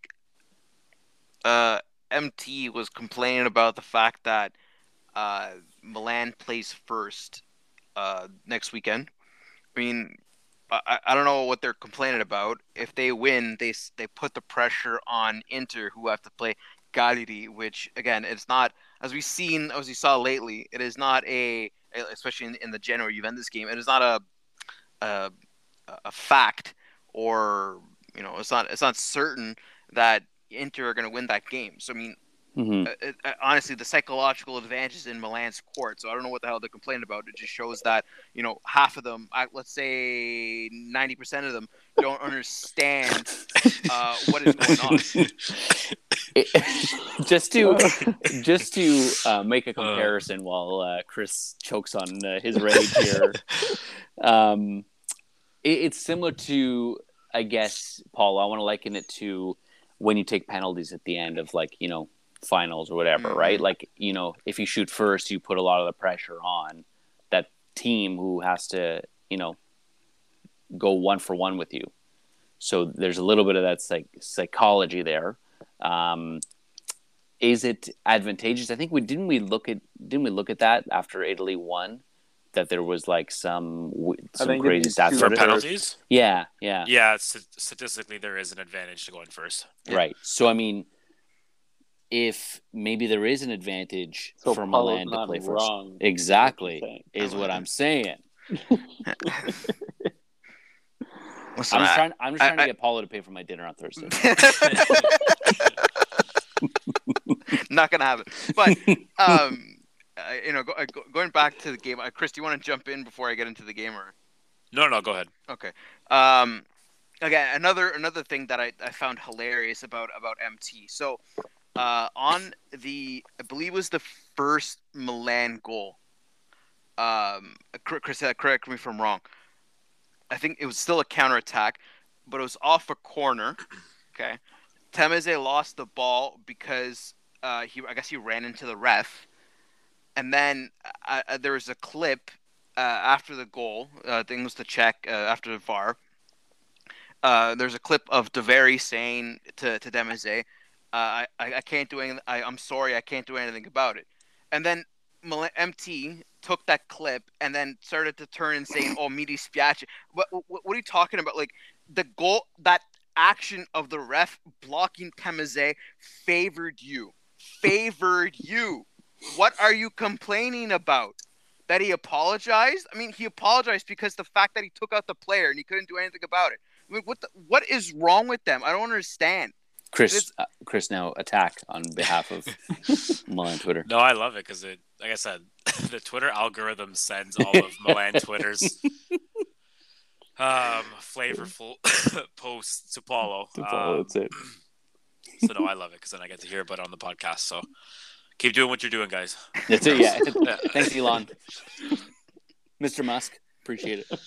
[SPEAKER 3] uh, M T was complaining about the fact that Uh, Milan plays first uh, next weekend. I mean, I, I don't know what they're complaining about. If they win, they they put the pressure on Inter, who have to play Cagliari, which again, it's not, as we've seen, as we saw lately, it is not a, especially in, in the Genoa Juventus game, it is not a, a a fact, or you know, it's not it's not certain that Inter are going to win that game. So I mean.
[SPEAKER 2] Mm-hmm.
[SPEAKER 3] Uh, uh, honestly, the psychological advantage is in Milan's court, so I don't know what the hell they're complaining about. It just shows that, you know, half of them, let's say ninety percent of them, don't understand uh, what is going on.
[SPEAKER 2] It, just to just to uh, make a comparison while uh, Chris chokes on uh, his rage here, um, it, it's similar to, I guess, Paul, I want to liken it to when you take penalties at the end of, like, you know, finals or whatever, mm-hmm. right? Like, you know, if you shoot first, you put a lot of the pressure on that team who has to, you know, go one for one with you. So there's a little bit of that psych- psychology there. Um, is it advantageous? I think we didn't we look at didn't we look at that after Italy won, that there was like some some
[SPEAKER 5] think
[SPEAKER 2] crazy
[SPEAKER 5] it's
[SPEAKER 2] stats
[SPEAKER 5] two
[SPEAKER 4] For
[SPEAKER 2] about it.
[SPEAKER 4] penalties,
[SPEAKER 2] Yeah, yeah,
[SPEAKER 4] yeah, st- statistically there is an advantage to going first.
[SPEAKER 2] right. So I mean, if maybe there is an advantage
[SPEAKER 5] So
[SPEAKER 2] for
[SPEAKER 5] Paulo's
[SPEAKER 2] Milan to
[SPEAKER 5] not
[SPEAKER 2] play first,
[SPEAKER 5] wrong.
[SPEAKER 2] exactly is
[SPEAKER 3] I
[SPEAKER 2] what
[SPEAKER 3] like
[SPEAKER 2] I'm saying.
[SPEAKER 3] Listen,
[SPEAKER 2] I'm just
[SPEAKER 3] I-
[SPEAKER 2] trying. I'm just
[SPEAKER 3] I-
[SPEAKER 2] trying to
[SPEAKER 3] I-
[SPEAKER 2] get Paulo to pay for my dinner on Thursday.
[SPEAKER 3] not gonna happen. But um, uh, you know, go, uh, go, going back to the game, uh, Chris, do you want to jump in before I get into the game, or
[SPEAKER 4] No, no, go ahead.
[SPEAKER 3] okay? Um, again, another another thing that I, I found hilarious about about M T. So, uh, on the I believe it was the first Milan goal. Um, Chris, uh, correct me if I'm wrong. I think it was still a counterattack, but it was off a corner. Okay. Temeze lost the ball because uh, he, I guess he ran into the ref. And then uh, uh, there was a clip uh, after the goal. Uh, I think it was the check uh, after the V A R. Uh, there's a clip of Daveri saying to, to Temeze, uh, I, I, I can't do anything. I, I'm sorry, I can't do anything about it. And then M T took that clip and then started to turn and saying, "Oh, mi dispiace." What, what what are you talking about? Like the goal, that action of the ref blocking Temeze favored you, favored you. What are you complaining about? That he apologized? I mean, he apologized because the fact that he took out the player and he couldn't do anything about it. I mean, what the, what is wrong with them? I don't understand.
[SPEAKER 2] Chris, uh, Chris, now attack on behalf of Milan Twitter.
[SPEAKER 4] No, I love it because it, like I said, the Twitter algorithm sends all of Milan Twitter's um, flavorful posts to Paulo.
[SPEAKER 2] To Paulo,
[SPEAKER 4] Um,
[SPEAKER 2] that's it.
[SPEAKER 4] so no, I love it because then I get to hear about it on the podcast. So keep doing what you're doing, guys.
[SPEAKER 2] That's it. Yeah. Thanks, Elon. Mister Musk, appreciate it.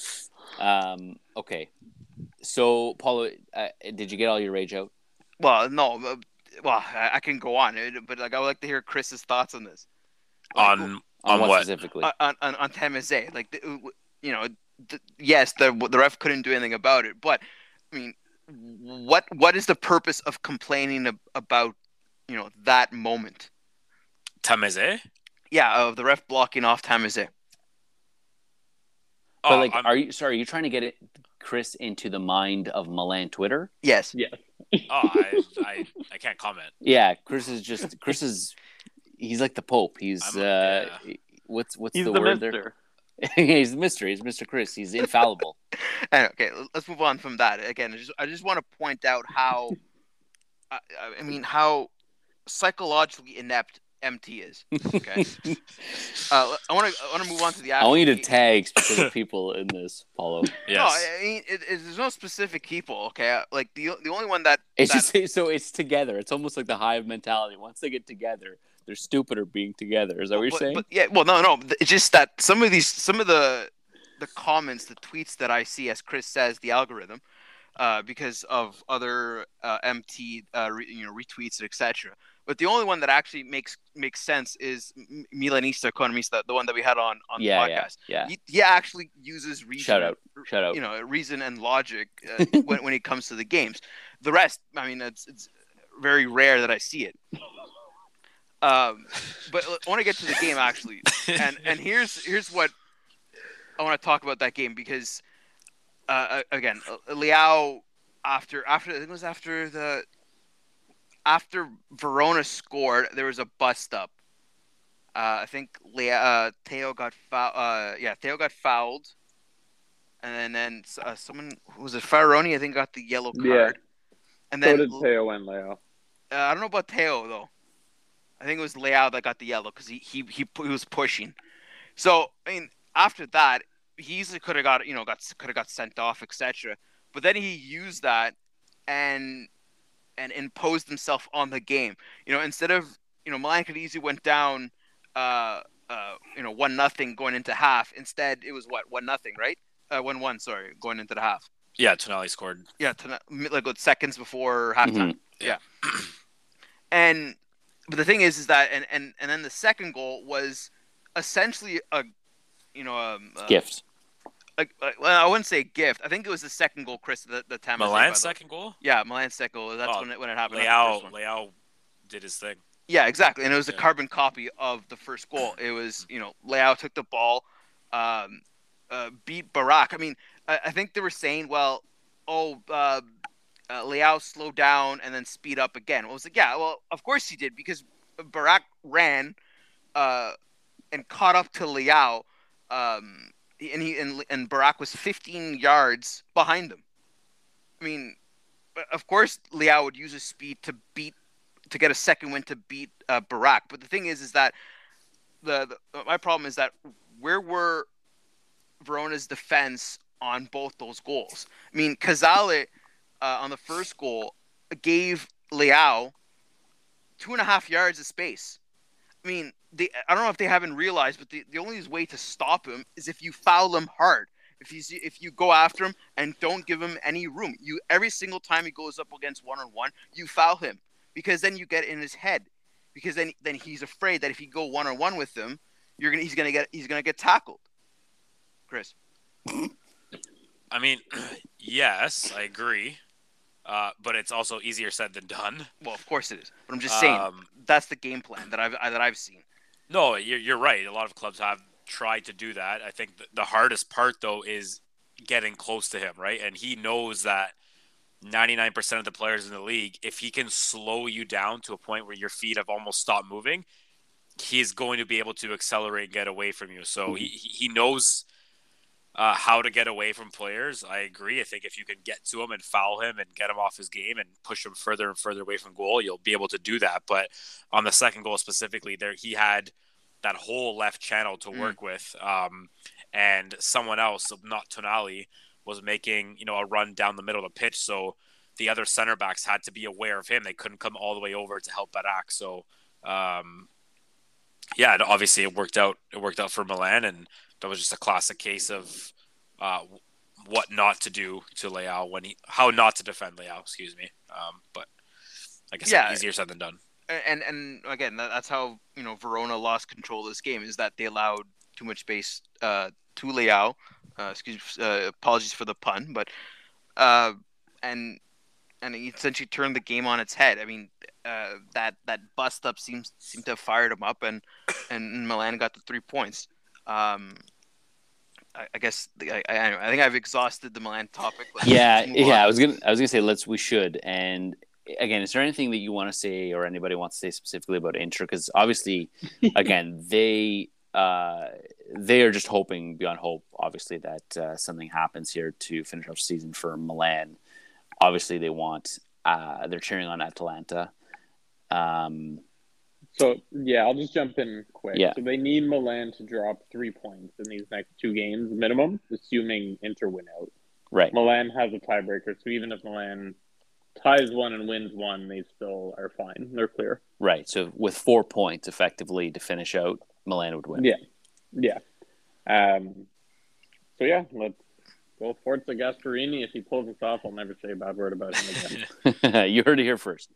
[SPEAKER 2] Um. Okay. So, Paulo, uh, did you get all your rage out?
[SPEAKER 3] Well, no, uh, well, I, I can go on, uh, but like I would like to hear Chris's thoughts on this. Like,
[SPEAKER 4] On
[SPEAKER 2] On,
[SPEAKER 4] on
[SPEAKER 2] what,
[SPEAKER 4] what?
[SPEAKER 2] specifically?
[SPEAKER 3] uh, on on, on Temeze. Like, the, uh, you know, the, yes, the the ref couldn't do anything about it, but I mean, what what is the purpose of complaining ab- about, you know, that moment?
[SPEAKER 4] Temeze?
[SPEAKER 3] Yeah, of the ref blocking off Temeze.
[SPEAKER 2] but
[SPEAKER 4] Oh,
[SPEAKER 2] like,
[SPEAKER 4] I'm-
[SPEAKER 2] are you sorry? Are you trying to get it, Chris, into the mind of Milan Twitter?
[SPEAKER 3] Yes.
[SPEAKER 5] Yes.
[SPEAKER 4] oh, I, I, I can't comment.
[SPEAKER 2] Yeah, Chris is just Chris is he's like the Pope. He's
[SPEAKER 4] I'm-
[SPEAKER 2] uh,
[SPEAKER 4] yeah.
[SPEAKER 2] what's what's
[SPEAKER 5] He's
[SPEAKER 2] the,
[SPEAKER 5] the,
[SPEAKER 2] word
[SPEAKER 5] mister.
[SPEAKER 2] there? He's the mystery. He's Mister Chris. He's infallible.
[SPEAKER 3] And, okay, let's move on from that. Again, I just I just want to point out how, I, I mean, how psychologically inept M T is. Okay. uh, I want to I want to move on to the.
[SPEAKER 2] I want you to
[SPEAKER 3] actual-
[SPEAKER 2] tag specific people in this, Paulo.
[SPEAKER 4] Yes.
[SPEAKER 3] No, I mean, it, it, there's no specific people. Okay, like the the only one that
[SPEAKER 2] It's
[SPEAKER 3] that,
[SPEAKER 2] just so it's together. It's almost like the hive mentality. Once they get together, they're stupider being together. Is that what you're
[SPEAKER 3] but,
[SPEAKER 2] saying?
[SPEAKER 3] But yeah, well, no, no. It's just that some of these, some of the, the comments, the tweets that I see, as Chris says, the algorithm, uh, because of other uh, M T, uh, re, you know, retweets, et cetera. But the only one that actually makes makes sense is M- Milanista Economista, the one that we had on on
[SPEAKER 2] yeah,
[SPEAKER 3] the
[SPEAKER 2] yeah,
[SPEAKER 3] podcast.
[SPEAKER 2] yeah.
[SPEAKER 3] He, he actually uses reason,
[SPEAKER 2] Shout out, shout out.
[SPEAKER 3] you know, reason and logic uh, when when it comes to the games. The rest, I mean, it's it's very rare that I see it. Um, but I want to get to the game actually, and and here's here's what I want to talk about that game because, uh, again, Leao after after I think it was after the after Verona scored, there was a bust up. Uh, I think Lea, uh, Theo got foul. Uh, yeah, Theo got fouled, and then, then uh, someone who was it Faroni, I think, got the yellow card.
[SPEAKER 5] Yeah.
[SPEAKER 3] And
[SPEAKER 5] So
[SPEAKER 3] then
[SPEAKER 5] did Teo and Leo.
[SPEAKER 3] uh, I don't know about Theo though. I think it was Leao that got the yellow because he, he he he was pushing. So I mean, after that, he easily could have got you know got could have got sent off, et cetera. But then he used that and and imposed himself on the game. You know, instead of you know Milan could easily went down, uh, uh, you know, one nothing going into half. Instead, it was what one nothing, right? Uh, one one, sorry, going into the half.
[SPEAKER 4] Yeah, Tonali scored.
[SPEAKER 3] Yeah, to, like what, seconds before halftime.
[SPEAKER 2] Mhm.
[SPEAKER 3] Yeah, and but the thing is, is that and, and and then the second goal was essentially a, you know, um, a,
[SPEAKER 2] Gift.
[SPEAKER 3] like, like well, I wouldn't say gift. I think it was the second goal, Chris. The the Tamazay,
[SPEAKER 4] Milan's second goal.
[SPEAKER 3] Yeah, Milan's second goal. That's
[SPEAKER 4] Oh,
[SPEAKER 3] when it when it happened. not the
[SPEAKER 4] Leao,
[SPEAKER 3] first one.
[SPEAKER 4] Leao did his thing.
[SPEAKER 3] Yeah, exactly. And it was a
[SPEAKER 4] Yeah.
[SPEAKER 3] carbon copy of the first goal. It was, you know, Leao took the ball, um, uh, beat Barak. I mean, I, I think they were saying, well, oh, uh, uh, Leao slowed down and then speed up again. Well, I was like, yeah, well, of course he did because Barak ran uh, and caught up to Leao, um, and he and, and Barak was fifteen yards behind him. I mean, of course, Leao would use his speed to beat. to get a second win to beat uh, Barak. But the thing is, is that the, the my problem is that where were Verona's defense on both those goals? I mean, Cazale uh, on the first goal gave Leao two and a half yards of space. I mean, they, I don't know if they haven't realized, but the, the only way to stop him is if you foul him hard. If you if you go after him and don't give him any room, you every single time he goes up against one on one, you foul him. Because then you get in his head, because then then he's afraid that if you go one on one with him, you're gonna he's gonna get he's gonna get tackled. Chris,
[SPEAKER 4] I mean, yes, I agree, uh, but it's also easier said than done.
[SPEAKER 3] well, of course it is, but I'm just saying
[SPEAKER 4] Um,
[SPEAKER 3] that's the game plan that I've that I've seen.
[SPEAKER 4] No, you're you're right. A lot of clubs have tried to do that. I think the, the hardest part though is getting close to him, right? And he knows that ninety-nine percent of the players in the league, if he can slow you down to a point where your feet have almost stopped moving, he's going to be able to accelerate and get away from you. So he he knows uh, how to get away from players. I agree. I think if you can get to him and foul him and get him off his game and push him further and further away from goal, you'll be able to do that. But on the second goal specifically, there he had that whole left channel to
[SPEAKER 3] Mm.
[SPEAKER 4] work with, um, and someone else, not Tonali, was making, you know, a run down the middle of the pitch. So the other center backs had to be aware of him. They couldn't come all the way over to help Barak. So, um, yeah, it, obviously it worked out. It worked out for Milan, and that was just a classic case of uh, what not to do to Leao when he, how not to defend Leao. Excuse me. Um, but I guess
[SPEAKER 3] Yeah.
[SPEAKER 4] easier said than done.
[SPEAKER 3] And and again, that, that's how you know Verona lost control of this game is that they allowed too much space uh, to Leao. Uh, excuse, uh, apologies for the pun, but uh, and and he essentially turned the game on its head. I mean, uh, that that bust up seems seemed to have fired him up, and and Milan got the three points. Um, I, I guess I, I I think I've exhausted the Milan topic. Let's
[SPEAKER 2] Yeah,
[SPEAKER 3] move
[SPEAKER 2] yeah.
[SPEAKER 3] on.
[SPEAKER 2] I was gonna, I was gonna say let's. We should. And again, is there anything that you want to say, or anybody wants to say specifically about Inter? Because obviously, again, they uh, they are just hoping beyond hope, obviously, that uh, something happens here to finish off the season for Milan. Obviously, they want. Uh, they're cheering on Atalanta. Um,
[SPEAKER 5] So, yeah, I'll just jump in quick.
[SPEAKER 2] Yeah.
[SPEAKER 5] So they need Milan to drop three points in these next two games minimum, assuming Inter win out.
[SPEAKER 2] right.
[SPEAKER 5] Milan has a tiebreaker, so even if Milan ties one and wins one, they still are fine. They're clear.
[SPEAKER 2] Right. So with four points effectively to finish out, Milan would win.
[SPEAKER 5] Yeah. Yeah. Um. So, yeah, let's go Forza Gasparini. If he pulls this off, I'll never say a bad word about him again.
[SPEAKER 2] You heard it here first.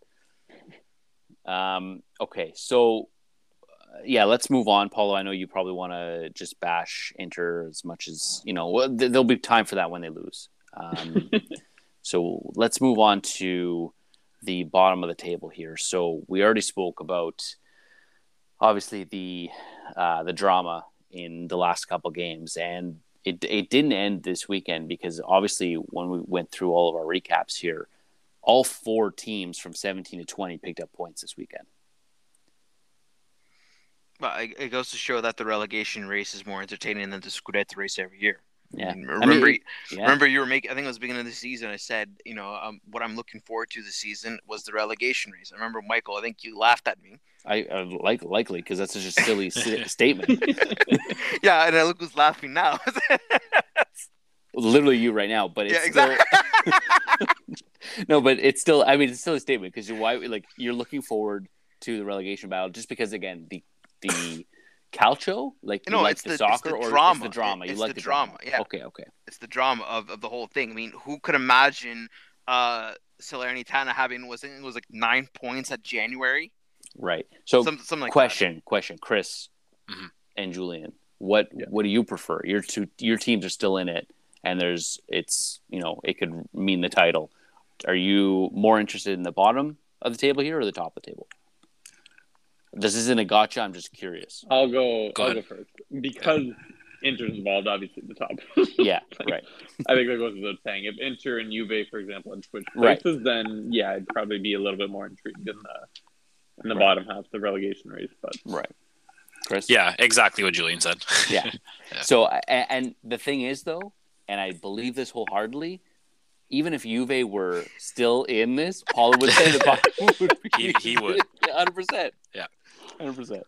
[SPEAKER 2] Um, okay, so uh, yeah, let's move on, Paulo. I know you probably want to just bash Inter as much as you know. Well, th- there'll be time for that when they lose. Um, so let's move on to the bottom of the table here. So we already spoke about obviously the uh, the drama in the last couple games, and it it didn't end this weekend because obviously when we went through all of our recaps here, all four teams from seventeen to twenty picked up points this weekend.
[SPEAKER 3] Well, it it goes to show that the relegation race is more entertaining than the Scudetto race every year.
[SPEAKER 2] Yeah.
[SPEAKER 3] I mean,
[SPEAKER 2] I
[SPEAKER 3] remember,
[SPEAKER 2] mean, yeah.
[SPEAKER 3] remember you were making. I think it was the beginning of the season. I said, you know, um, what I'm looking forward to this season was the relegation race. I remember, Michael. I think you laughed at me.
[SPEAKER 2] I, I like likely because that's such a silly s- statement.
[SPEAKER 3] Yeah, and I look who's laughing now.
[SPEAKER 2] Literally you right now, but it's
[SPEAKER 3] Yeah,
[SPEAKER 2] still
[SPEAKER 3] exactly.
[SPEAKER 2] no, but it's still. I mean, it's still a statement because you're why like you're looking forward to the relegation battle just because again the the calcio like you
[SPEAKER 3] No,
[SPEAKER 2] like
[SPEAKER 3] it's
[SPEAKER 2] the,
[SPEAKER 3] the- it's
[SPEAKER 2] soccer
[SPEAKER 3] the
[SPEAKER 2] or
[SPEAKER 3] drama.
[SPEAKER 2] it's the drama.
[SPEAKER 3] It-
[SPEAKER 2] You
[SPEAKER 3] it's
[SPEAKER 2] like
[SPEAKER 3] the
[SPEAKER 2] the
[SPEAKER 3] drama, yeah.
[SPEAKER 2] Okay, okay.
[SPEAKER 3] It's the drama of, of the whole thing. I mean, who could imagine uh, Salernitana having was it was like nine points at January?
[SPEAKER 2] Right. So
[SPEAKER 3] Some, something like
[SPEAKER 2] question, question, Chris
[SPEAKER 4] Mhm.
[SPEAKER 2] and Julian. What
[SPEAKER 5] Yeah.
[SPEAKER 2] what do you prefer? Your two your teams are still in it, and there's it's you know it could mean the title. Are you more interested in the bottom of the table here or the top of the table? This isn't a gotcha. I'm just curious.
[SPEAKER 5] I'll go.
[SPEAKER 4] Go
[SPEAKER 5] I'll
[SPEAKER 4] ahead.
[SPEAKER 5] go first because Inter's involved. Obviously, the top.
[SPEAKER 2] Yeah,
[SPEAKER 5] Like,
[SPEAKER 2] right.
[SPEAKER 5] I think that goes without saying. If Inter and Juve, for example, had switched
[SPEAKER 2] Right.
[SPEAKER 5] places, then yeah, I'd probably be a little bit more intrigued in the in the
[SPEAKER 2] Right.
[SPEAKER 5] bottom half, the relegation race. But
[SPEAKER 2] Right, Chris.
[SPEAKER 4] Yeah, exactly what Julian said.
[SPEAKER 2] Yeah. So, a- and the thing is, though, and I believe this wholeheartedly, even if Juve were still in this, Paul would say the bottom would be.
[SPEAKER 4] He- he would.
[SPEAKER 2] one hundred percent.
[SPEAKER 4] Yeah.
[SPEAKER 2] one hundred percent.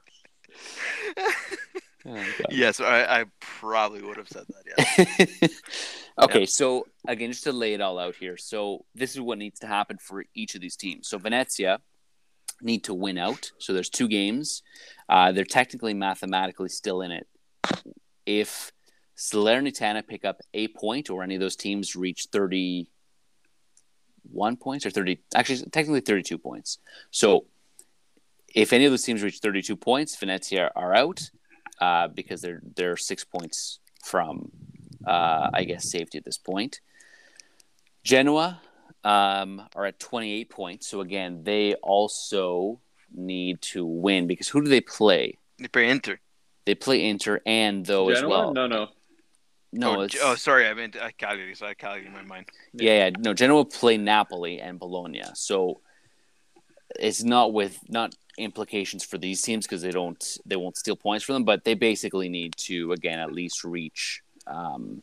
[SPEAKER 2] Oh, God.
[SPEAKER 3] Yes, I, I probably would have said that. Yeah.
[SPEAKER 2] Okay, so again, just to lay it all out here. So this is what needs to happen for each of these teams. So Venezia need to win out. So there's two games. Uh, they're technically, mathematically still in it. If Salernitana pick up a point, or any of those teams reach thirty-one points or thirty, actually technically thirty-two points. So if any of those teams reach thirty-two points, Venezia are out uh, because they're they're six points from, uh, I guess, safety at this point. Genoa um, are at twenty-eight points. So again, they also need to win because who do they play?
[SPEAKER 3] They play Inter.
[SPEAKER 2] They play Inter and though as
[SPEAKER 5] Genoa?
[SPEAKER 2] well.
[SPEAKER 5] No, no.
[SPEAKER 2] No,
[SPEAKER 3] oh,
[SPEAKER 2] it's,
[SPEAKER 3] oh, sorry, I meant uh, Cagliari. So I had Cagliari in my mind.
[SPEAKER 2] yeah, yeah, no. Genoa play Napoli and Bologna, so it's not with not implications for these teams because they don't they won't steal points from them, but they basically need to again at least reach um,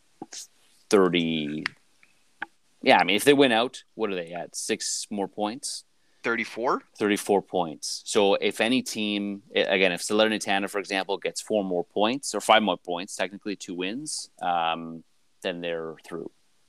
[SPEAKER 2] thirty. Yeah, I mean, if they win out, what are they at? Six more points.
[SPEAKER 3] Thirty-four.
[SPEAKER 2] thirty-four points. So if any team, again, if Salernitana, for example, gets four more points or five more points, technically two wins, um, then they're through.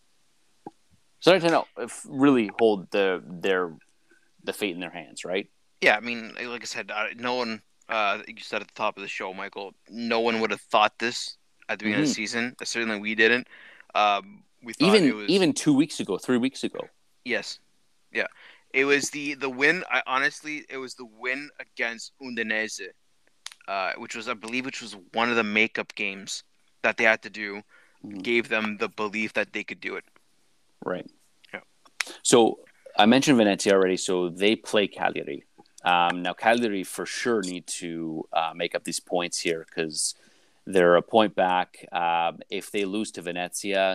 [SPEAKER 2] Salernitana really hold the their the fate in their hands, right?
[SPEAKER 3] Yeah, I mean, like I said, uh, no one. Uh, you said at the top of the show, Michael. No one would have thought this at the beginning
[SPEAKER 2] Mhm.
[SPEAKER 3] of the season. Certainly, we didn't. Um, we thought
[SPEAKER 2] Even
[SPEAKER 3] it was
[SPEAKER 2] even two weeks ago, three weeks ago.
[SPEAKER 3] yes, yeah. It was the the win. I honestly, it was the win against Udinese, uh, which was, I believe, which was one of the makeup games that they had to do.
[SPEAKER 2] Mhm.
[SPEAKER 3] Gave them the belief that they could do it.
[SPEAKER 2] Right.
[SPEAKER 3] Yeah.
[SPEAKER 2] So I mentioned Venezia already. So they play Cagliari. Um, now Cagliari for sure need to uh, make up these points here because they're a point back. Um, if they lose to Venezia,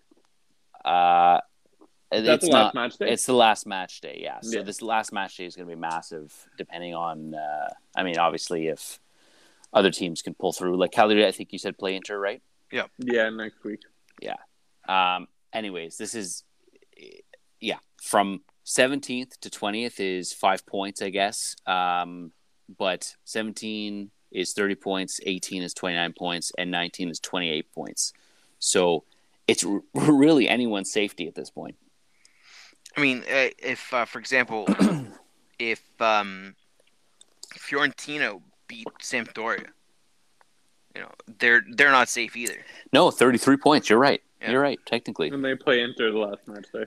[SPEAKER 2] uh,
[SPEAKER 5] That's
[SPEAKER 2] it's
[SPEAKER 5] the
[SPEAKER 2] not.
[SPEAKER 5] last match day?
[SPEAKER 2] It's the last match day. Yeah. So
[SPEAKER 5] Yeah.
[SPEAKER 2] this last match day is going to be massive, depending on. Uh, I mean, obviously, if other teams can pull through, like Cagliari, I think you said play Inter, right?
[SPEAKER 5] Yeah, next week.
[SPEAKER 2] Um, anyways, this is, yeah, from seventeenth to twentieth is five points, I guess. Um, but seventeen is thirty points, eighteen is twenty-nine points, and nineteen is twenty-eight points. So it's r- really anyone's safety at this point.
[SPEAKER 3] I mean, uh, if uh, for example, if um, Fiorentina beat Sampdoria, you know, they're they're not safe either.
[SPEAKER 2] No, thirty-three points. You're right.
[SPEAKER 3] Yeah.
[SPEAKER 2] You're right, technically.
[SPEAKER 5] And they play Inter the last match day.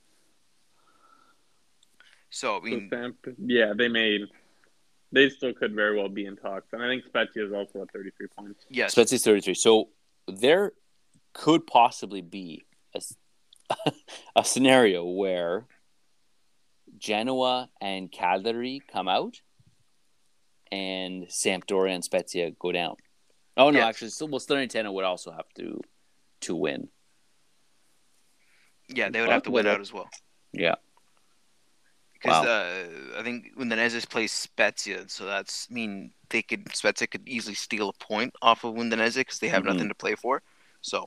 [SPEAKER 3] So I
[SPEAKER 5] So
[SPEAKER 3] mean,
[SPEAKER 5] Samp, yeah, they made. They still could very well be in talks, and I think Spezia is also at thirty-three points.
[SPEAKER 3] yes,
[SPEAKER 2] Spezia's thirty-three. So there could possibly be a, s- a scenario where Genoa and Cagliari come out and Sampdoria and Spezia go down. Oh, no,
[SPEAKER 3] Yeah.
[SPEAKER 2] actually, still, well, Salernitana would also have to to win.
[SPEAKER 3] yeah, they would have to win
[SPEAKER 5] Possible.
[SPEAKER 3] out as well.
[SPEAKER 2] Yeah.
[SPEAKER 3] Because
[SPEAKER 2] Wow.
[SPEAKER 3] uh, I think Udinese plays Spezia, so that's I mean they could Spezia could easily steal a point off of Udinese because they have
[SPEAKER 2] Mhm.
[SPEAKER 3] nothing to play for. So,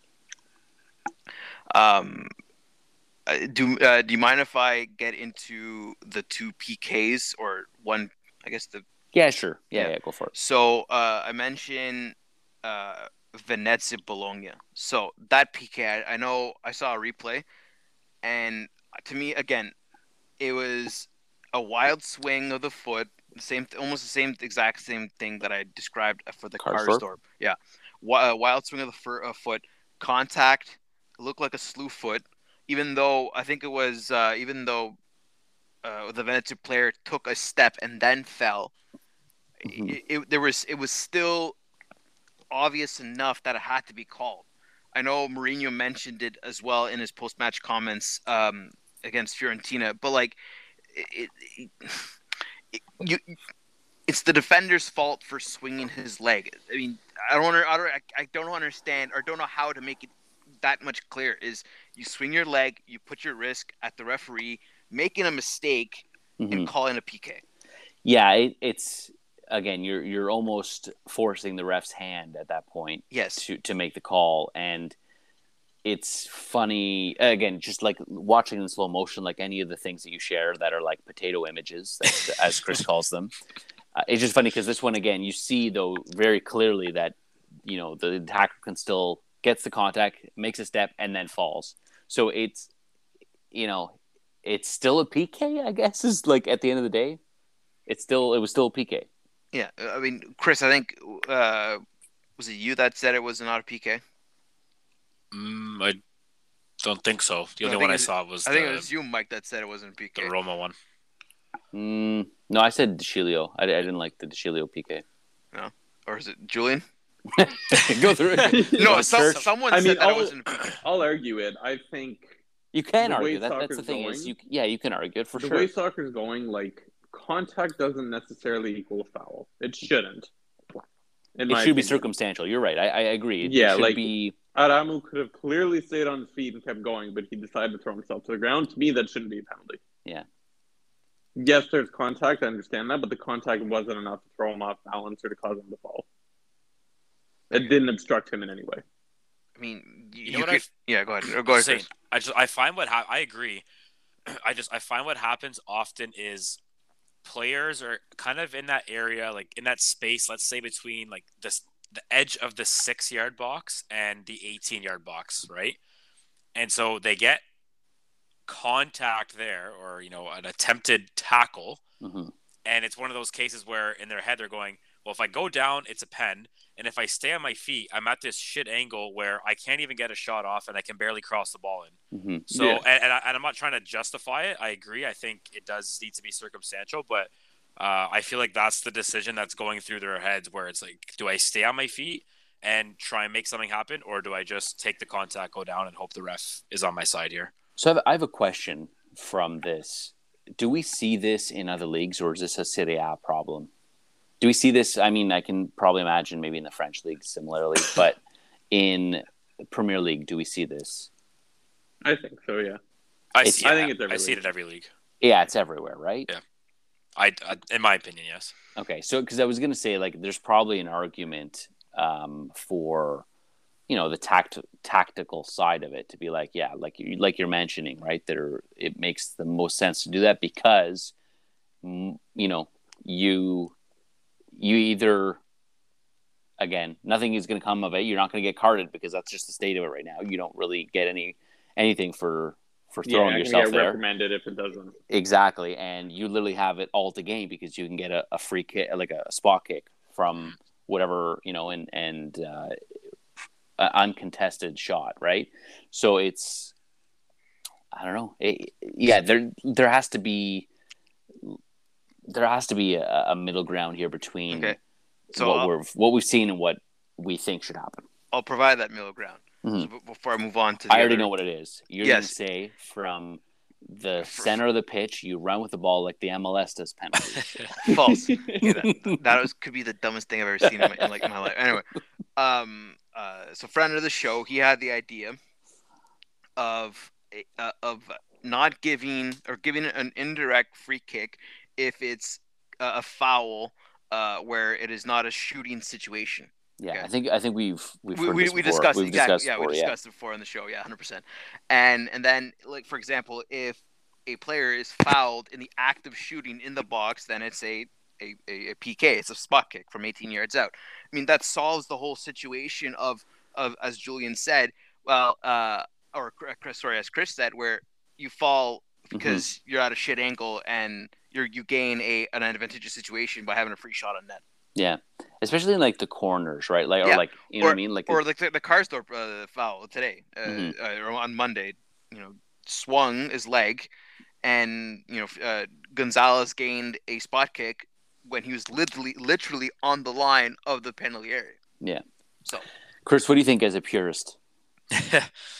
[SPEAKER 3] um, uh, do uh, do you mind if I get into the two P Ks or one? I guess the
[SPEAKER 2] Yeah, sure. Yeah, yeah,
[SPEAKER 3] Yeah.
[SPEAKER 2] go for it.
[SPEAKER 3] so uh, I mentioned uh, Venezia Bologna. So that P K, I, I know I saw a replay, and to me again, it was a wild swing of the foot, the same, almost the same exact same thing that I described for the
[SPEAKER 2] Karsdorp?
[SPEAKER 3] Karsdorp. Yeah, Wi- uh, wild swing of the fur, uh, foot, contact, looked like a slew foot. Even though I think it was, uh, even though uh, the Venezia player took a step and then fell,
[SPEAKER 2] Mhm.
[SPEAKER 3] it, it there was it was still obvious enough that it had to be called. I know Mourinho mentioned it as well in his post-match comments um, against Fiorentina, but like, it, it, it, you, it's the defender's fault for swinging his leg. I mean, I don't, I don't, I don't understand or don't know how to make it that much clear. Is you swing your leg, you put your risk at the referee making a mistake
[SPEAKER 2] Mm-hmm.
[SPEAKER 3] and calling a P K.
[SPEAKER 2] Yeah, it, it's again, you're you're almost forcing the ref's hand at that point.
[SPEAKER 3] Yes.
[SPEAKER 2] To to make the call, and it's funny again, just like watching in slow motion, like any of the things that you share that are like potato images, that, as Chris calls them. Uh, it's just funny because this one again, you see though very clearly that you know the attacker can still gets the contact, makes a step, and then falls. So it's you know it's still a P K, I guess. Is like at the end of the day, it's still it was still a P K.
[SPEAKER 3] Yeah, I mean, Chris, I think uh, was it you that said it was not a P K?
[SPEAKER 4] Mm, I don't think so. The
[SPEAKER 3] No,
[SPEAKER 4] only
[SPEAKER 3] I
[SPEAKER 4] one I
[SPEAKER 3] think it-
[SPEAKER 4] saw was
[SPEAKER 3] I
[SPEAKER 4] the,
[SPEAKER 3] think it was you, Mike, that said it wasn't a P
[SPEAKER 4] the
[SPEAKER 3] K.
[SPEAKER 4] Roma one.
[SPEAKER 2] Mm, no, I said DeCilio. I, I didn't like the DeCilio P K.
[SPEAKER 3] Or is it Julian?
[SPEAKER 2] Go through it.
[SPEAKER 3] No,
[SPEAKER 2] Go
[SPEAKER 3] some,
[SPEAKER 2] search.
[SPEAKER 3] someone
[SPEAKER 5] I
[SPEAKER 3] said
[SPEAKER 5] mean,
[SPEAKER 3] that it
[SPEAKER 5] I'll,
[SPEAKER 3] wasn't a P K.
[SPEAKER 5] I'll argue it. I think
[SPEAKER 2] You can
[SPEAKER 5] the way
[SPEAKER 2] argue that. That's the
[SPEAKER 5] soccer's
[SPEAKER 2] thing is,
[SPEAKER 5] going-
[SPEAKER 2] you yeah, you can argue it for
[SPEAKER 5] the
[SPEAKER 2] sure.
[SPEAKER 5] way soccer's going, like, contact doesn't necessarily equal foul. It shouldn't. In
[SPEAKER 2] It
[SPEAKER 5] my
[SPEAKER 2] should be
[SPEAKER 5] opinion.
[SPEAKER 2] circumstantial. You're right. I, I agree. It,
[SPEAKER 5] Yeah,
[SPEAKER 2] it should
[SPEAKER 5] like-
[SPEAKER 2] be.
[SPEAKER 5] Adamu could have clearly stayed on his feet and kept going, but he decided to throw himself to the ground. To me, that shouldn't be a penalty.
[SPEAKER 2] Yeah.
[SPEAKER 5] Yes, there's contact. I understand that, but the contact wasn't enough to throw him off balance or to cause him to fall. It didn't obstruct him in any way.
[SPEAKER 3] I mean, you,
[SPEAKER 4] You know
[SPEAKER 3] you
[SPEAKER 4] what
[SPEAKER 3] could,
[SPEAKER 4] I've-
[SPEAKER 3] yeah, go ahead. Or Go ahead,
[SPEAKER 4] Saying,
[SPEAKER 3] Chris.
[SPEAKER 4] I just I find what ha- I agree. I just I find what happens often is players are kind of in that area, like in that space. Let's say between like this the edge of the six yard box and the eighteen yard box, right? And so they get contact there, or you know, an attempted tackle,
[SPEAKER 2] hmm
[SPEAKER 4] and it's one of those cases where in their head they're going, well, if I go down, it's a pen. And if I stay on my feet, I'm at this shit angle where I can't even get a shot off and I can barely cross the ball in.
[SPEAKER 2] hmm
[SPEAKER 4] So,
[SPEAKER 5] Yeah.
[SPEAKER 4] and, and, I, and I'm not trying to justify it. I agree. I think it does need to be circumstantial, but uh, I feel like that's the decision that's going through their heads where it's like, do I stay on my feet and try and make something happen? Or do I just take the contact, go down and hope the ref is on my side here?
[SPEAKER 2] So I have, I have a question from this. Do we see this in other leagues, or is this a Serie A problem? Do we see this? I mean, I can probably imagine maybe in the French league similarly, but in Premier League, do we see this?
[SPEAKER 5] I think so, yeah.
[SPEAKER 4] I
[SPEAKER 2] It's-
[SPEAKER 4] see
[SPEAKER 5] I
[SPEAKER 4] it.
[SPEAKER 5] think it's every
[SPEAKER 4] I see it
[SPEAKER 5] league.
[SPEAKER 4] at every league.
[SPEAKER 2] Yeah, it's everywhere, right?
[SPEAKER 4] Yeah. I, I in my opinion, yes.
[SPEAKER 2] Okay, so because I was going to say, like, there's probably an argument um, for, you know, the tact tactical side of it to be like, yeah, like you like you're mentioning, right? There, it makes the most sense to do that because, mm, you know, you you either, again, nothing is going to come of it. You're not going to get carded because that's just the state of it right now. You don't really get any anything for for
[SPEAKER 5] Yeah,
[SPEAKER 2] throwing
[SPEAKER 5] I can
[SPEAKER 2] yourself
[SPEAKER 5] get
[SPEAKER 2] there.
[SPEAKER 5] reprimanded if it doesn't.
[SPEAKER 2] Exactly, and you literally have it all to gain because you can get a, a free kick, like a spot kick from whatever, you know, and and uh, an uncontested shot, right? So it's, I don't know, it, yeah, there there has to be there has to be a, a middle ground here between
[SPEAKER 3] Okay. So
[SPEAKER 2] what
[SPEAKER 3] I'll,
[SPEAKER 2] we're what we've seen and what we think should happen.
[SPEAKER 3] I'll provide that middle ground.
[SPEAKER 2] Mhm.
[SPEAKER 3] So b- before I move on to the
[SPEAKER 2] I already
[SPEAKER 3] other-
[SPEAKER 2] know what it is. You're
[SPEAKER 3] Yes.
[SPEAKER 2] going to say from the
[SPEAKER 3] For-
[SPEAKER 2] center of the pitch, you run with the ball like the M L S does penalties.
[SPEAKER 3] False. Okay, that that was, could be the dumbest thing I've ever seen in, my, in like in my life. Anyway, um, uh, so friend of the show, he had the idea of a- uh, of not giving or giving an indirect free kick if it's a, a foul uh, where it is not a shooting situation.
[SPEAKER 2] Yeah,
[SPEAKER 3] Okay.
[SPEAKER 2] I think I think we've we've
[SPEAKER 3] we
[SPEAKER 2] heard
[SPEAKER 3] we,
[SPEAKER 2] this
[SPEAKER 3] we
[SPEAKER 2] before.
[SPEAKER 3] discussed
[SPEAKER 2] we've
[SPEAKER 3] it. Yeah,
[SPEAKER 2] discussed
[SPEAKER 3] yeah,
[SPEAKER 2] before,
[SPEAKER 3] we
[SPEAKER 2] yeah.
[SPEAKER 3] discussed it before on the show. Yeah, hundred percent. And and then like for example, if a player is fouled in the act of shooting in the box, then it's a a, a, a P K. It's a spot kick from eighteen yards out. I mean, that solves the whole situation of of as Julian said. Well, uh, or Chris, sorry, as Chris said, where you fall because you're at a shit angle and you you gain a an advantageous situation by having a free shot on net.
[SPEAKER 2] Yeah, especially in like the corners, right? Like
[SPEAKER 3] Yeah.
[SPEAKER 2] or like you know what I mean, like
[SPEAKER 3] Or like the, the Karsdorp uh, foul today, uh,
[SPEAKER 2] Mhm.
[SPEAKER 3] uh, or on Monday, you know, swung his leg, and you know uh, Gonzalez gained a spot kick when he was literally literally on the line of the penalty area.
[SPEAKER 2] yeah.
[SPEAKER 3] So,
[SPEAKER 2] Chris, what do you think as a purist?
[SPEAKER 4] uh,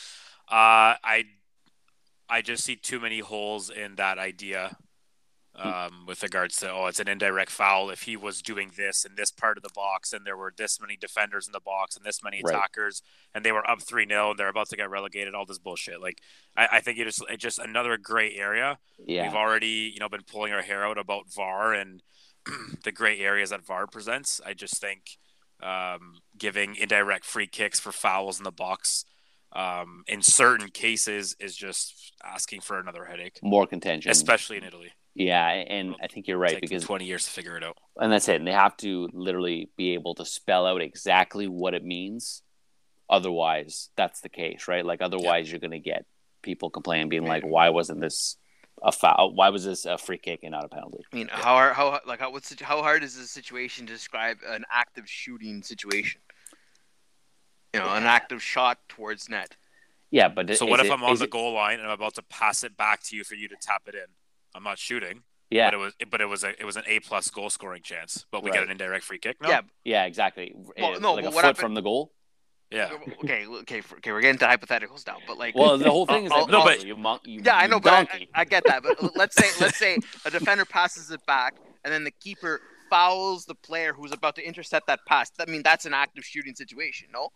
[SPEAKER 4] I I just see too many holes in that idea um, with regards to, oh, it's an indirect foul if he was doing this in this part of the box and there were this many defenders in the box and this many
[SPEAKER 2] Right.
[SPEAKER 4] attackers and they were up three nil and they're about to get relegated, all this bullshit. Like, I, I think it is it's just another gray area.
[SPEAKER 2] Yeah.
[SPEAKER 4] We've already, you know, been pulling our hair out about V A R and the gray areas that V A R presents. I just think um, giving indirect free kicks for fouls in the box um, in certain cases is just asking for another headache,
[SPEAKER 2] More contention.
[SPEAKER 4] especially in Italy.
[SPEAKER 2] Yeah, and I think you're right,
[SPEAKER 4] It's taken
[SPEAKER 2] because
[SPEAKER 4] twenty years to figure it out.
[SPEAKER 2] and that's it. And they have to literally be able to spell out exactly what it means. Otherwise, that's the case, right? Like, otherwise, you're going to get people complaining, being like, "Why wasn't this a foul? Why was this a free kick and not a penalty?"
[SPEAKER 3] I mean, how hard, how like how what's how hard is this situation to describe an active shooting situation? You know, an active shot towards net.
[SPEAKER 2] Yeah, but
[SPEAKER 4] So
[SPEAKER 2] is
[SPEAKER 4] what if
[SPEAKER 2] it-
[SPEAKER 4] I'm on
[SPEAKER 2] is
[SPEAKER 4] the
[SPEAKER 2] it-
[SPEAKER 4] goal line and I'm about to pass it back to you for you to tap it in? I'm not shooting.
[SPEAKER 2] Yeah,
[SPEAKER 4] But it was but it was a it was an A plus goal scoring chance. But we
[SPEAKER 2] Right.
[SPEAKER 4] get an indirect free kick now?
[SPEAKER 3] Yeah,
[SPEAKER 2] yeah, exactly.
[SPEAKER 3] Well,
[SPEAKER 2] Uh,
[SPEAKER 3] no,
[SPEAKER 2] like
[SPEAKER 3] but
[SPEAKER 2] a
[SPEAKER 3] what
[SPEAKER 2] foot
[SPEAKER 3] happened-
[SPEAKER 2] from the goal.
[SPEAKER 4] Yeah.
[SPEAKER 3] okay, okay, for, okay. We're getting to hypotheticals now, but like,
[SPEAKER 2] Well, the whole thing is
[SPEAKER 3] I'll-
[SPEAKER 2] that
[SPEAKER 4] no,
[SPEAKER 3] I'll-
[SPEAKER 4] but-
[SPEAKER 2] you, mon- you
[SPEAKER 3] yeah, I
[SPEAKER 2] you
[SPEAKER 3] know, but I,
[SPEAKER 2] donkey.
[SPEAKER 3] I get that. But let's say, let's say a defender passes it back, and then the keeper fouls the player who's about to intercept that pass. I mean, that's an active shooting situation, no?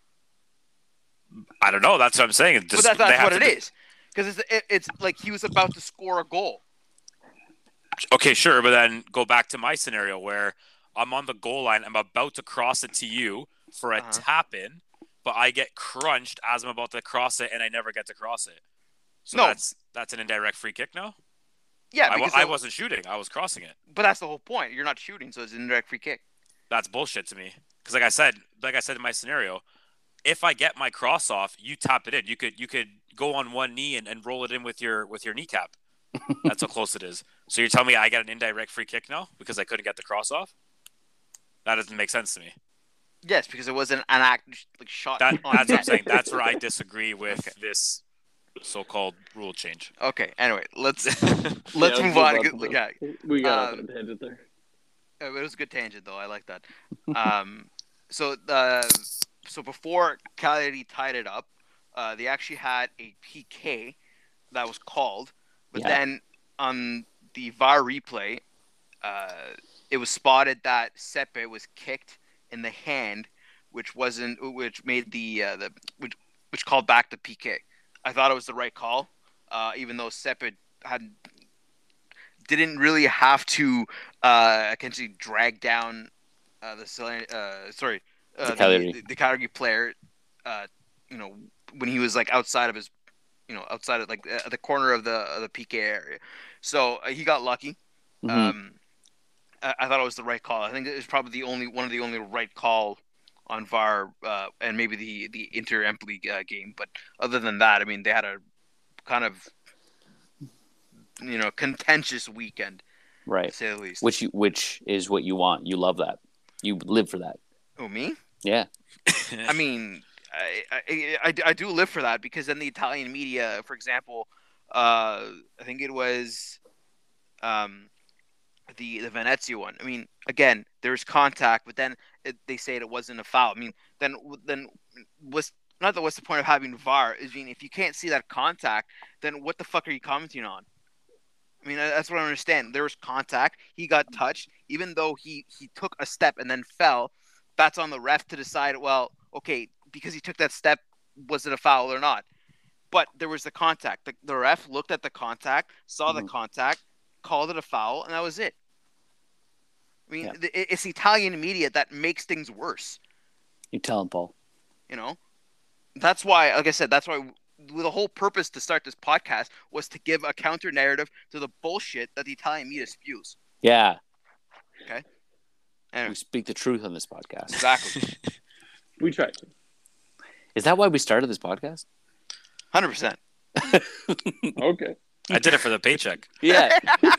[SPEAKER 4] I don't know. That's what I'm saying. It
[SPEAKER 3] But
[SPEAKER 4] just-
[SPEAKER 3] that's,
[SPEAKER 4] they
[SPEAKER 3] that's
[SPEAKER 4] have
[SPEAKER 3] what
[SPEAKER 4] to
[SPEAKER 3] it
[SPEAKER 4] do-
[SPEAKER 3] is, because it's it, it's like he was about to score a goal.
[SPEAKER 4] Okay, sure, but then go back to my scenario where I'm on the goal line, I'm about to cross it to you for a
[SPEAKER 3] Uh-huh.
[SPEAKER 4] tap in, but I get crunched as I'm about to cross it, and I never get to cross it. So
[SPEAKER 3] No.
[SPEAKER 4] that's that's an indirect free kick now.
[SPEAKER 3] Yeah,
[SPEAKER 4] I, wa-
[SPEAKER 3] because
[SPEAKER 4] I
[SPEAKER 3] the-
[SPEAKER 4] wasn't shooting; I was crossing it.
[SPEAKER 3] But that's the whole point. You're not shooting, so it's an indirect free kick.
[SPEAKER 4] That's bullshit to me. Because like I said, like I said in my scenario, if I get my cross off, you tap it in. You could you could go on one knee and, and roll it in with your with your kneecap. That's how close it is. So you're telling me I get an indirect free kick now because I couldn't get the cross off? That doesn't make sense to me.
[SPEAKER 3] Yes, because it wasn't an act like shot.
[SPEAKER 4] That,
[SPEAKER 3] on
[SPEAKER 4] that's what I'm
[SPEAKER 3] net.
[SPEAKER 4] saying. That's where I disagree with this so-called rule change.
[SPEAKER 3] Okay. Anyway, let's let's
[SPEAKER 5] Yeah,
[SPEAKER 3] move
[SPEAKER 5] we'll
[SPEAKER 3] on.
[SPEAKER 5] move
[SPEAKER 3] Good-
[SPEAKER 5] on to
[SPEAKER 3] Yeah,
[SPEAKER 5] the- We got off
[SPEAKER 3] Um,
[SPEAKER 5] on a tangent there.
[SPEAKER 3] it was a good tangent though. I like that. Um, so the so before Cagliari tied it up, uh, they actually had a P K that was called, but
[SPEAKER 2] Yeah.
[SPEAKER 3] then on the V A R replay, uh, it was spotted that Sepe was kicked in the hand, which wasn't which made the uh, the which which called back the P K. I thought it was the right call, uh, even though Sepe had didn't really have to uh, essentially drag down uh, the Sil- uh, sorry uh,
[SPEAKER 2] The
[SPEAKER 3] the,
[SPEAKER 2] Cagliari.
[SPEAKER 3] the, the Cagliari player, uh, you know, when he was like outside of his, you know, outside of like uh, the corner of the of the P K area. So uh, he got lucky.
[SPEAKER 2] Mhm.
[SPEAKER 3] Um, I, I thought it was the right call. I think it was probably the only one of the only right call on V A R, uh, and maybe the the Inter Empoli uh, game. But other than that, I mean, they had a kind of you know contentious weekend, to
[SPEAKER 2] Right.
[SPEAKER 3] say the least.
[SPEAKER 2] Which you, which is what you want. You love that. You live for that.
[SPEAKER 3] Oh, me?
[SPEAKER 2] Yeah.
[SPEAKER 3] I mean, I, I, I, I do live for that because then the Italian media, for example, uh, I think it was um, the the Venezia one. I mean, again, there's contact, but then it, they say it wasn't a foul. I mean, then then what's not that what's the point of having V A R? I mean, if you can't see that contact, then what the fuck are you commenting on? I mean, that's what I don't understand. There was contact. He got touched, even though he, he took a step and then fell. That's on the ref to decide, well, okay, because he took that step, was it a foul or not? But there was the contact. The, the ref looked at the contact, saw the
[SPEAKER 2] Mhm.
[SPEAKER 3] contact, called it a foul, and that was it. I mean,
[SPEAKER 2] Yeah.
[SPEAKER 3] the, it's Italian media that makes things worse,
[SPEAKER 2] You tell him, Paul.
[SPEAKER 3] you know? That's why, like I said, that's why the whole purpose to start this podcast was to give a counter narrative to the bullshit that the Italian media spews.
[SPEAKER 2] Yeah.
[SPEAKER 3] Anyway,
[SPEAKER 2] We speak the truth on this podcast.
[SPEAKER 3] exactly.
[SPEAKER 5] We tried to.
[SPEAKER 2] Is that why we started this podcast?
[SPEAKER 3] one hundred percent.
[SPEAKER 5] Okay.
[SPEAKER 4] I did it for the paycheck.
[SPEAKER 2] Yeah.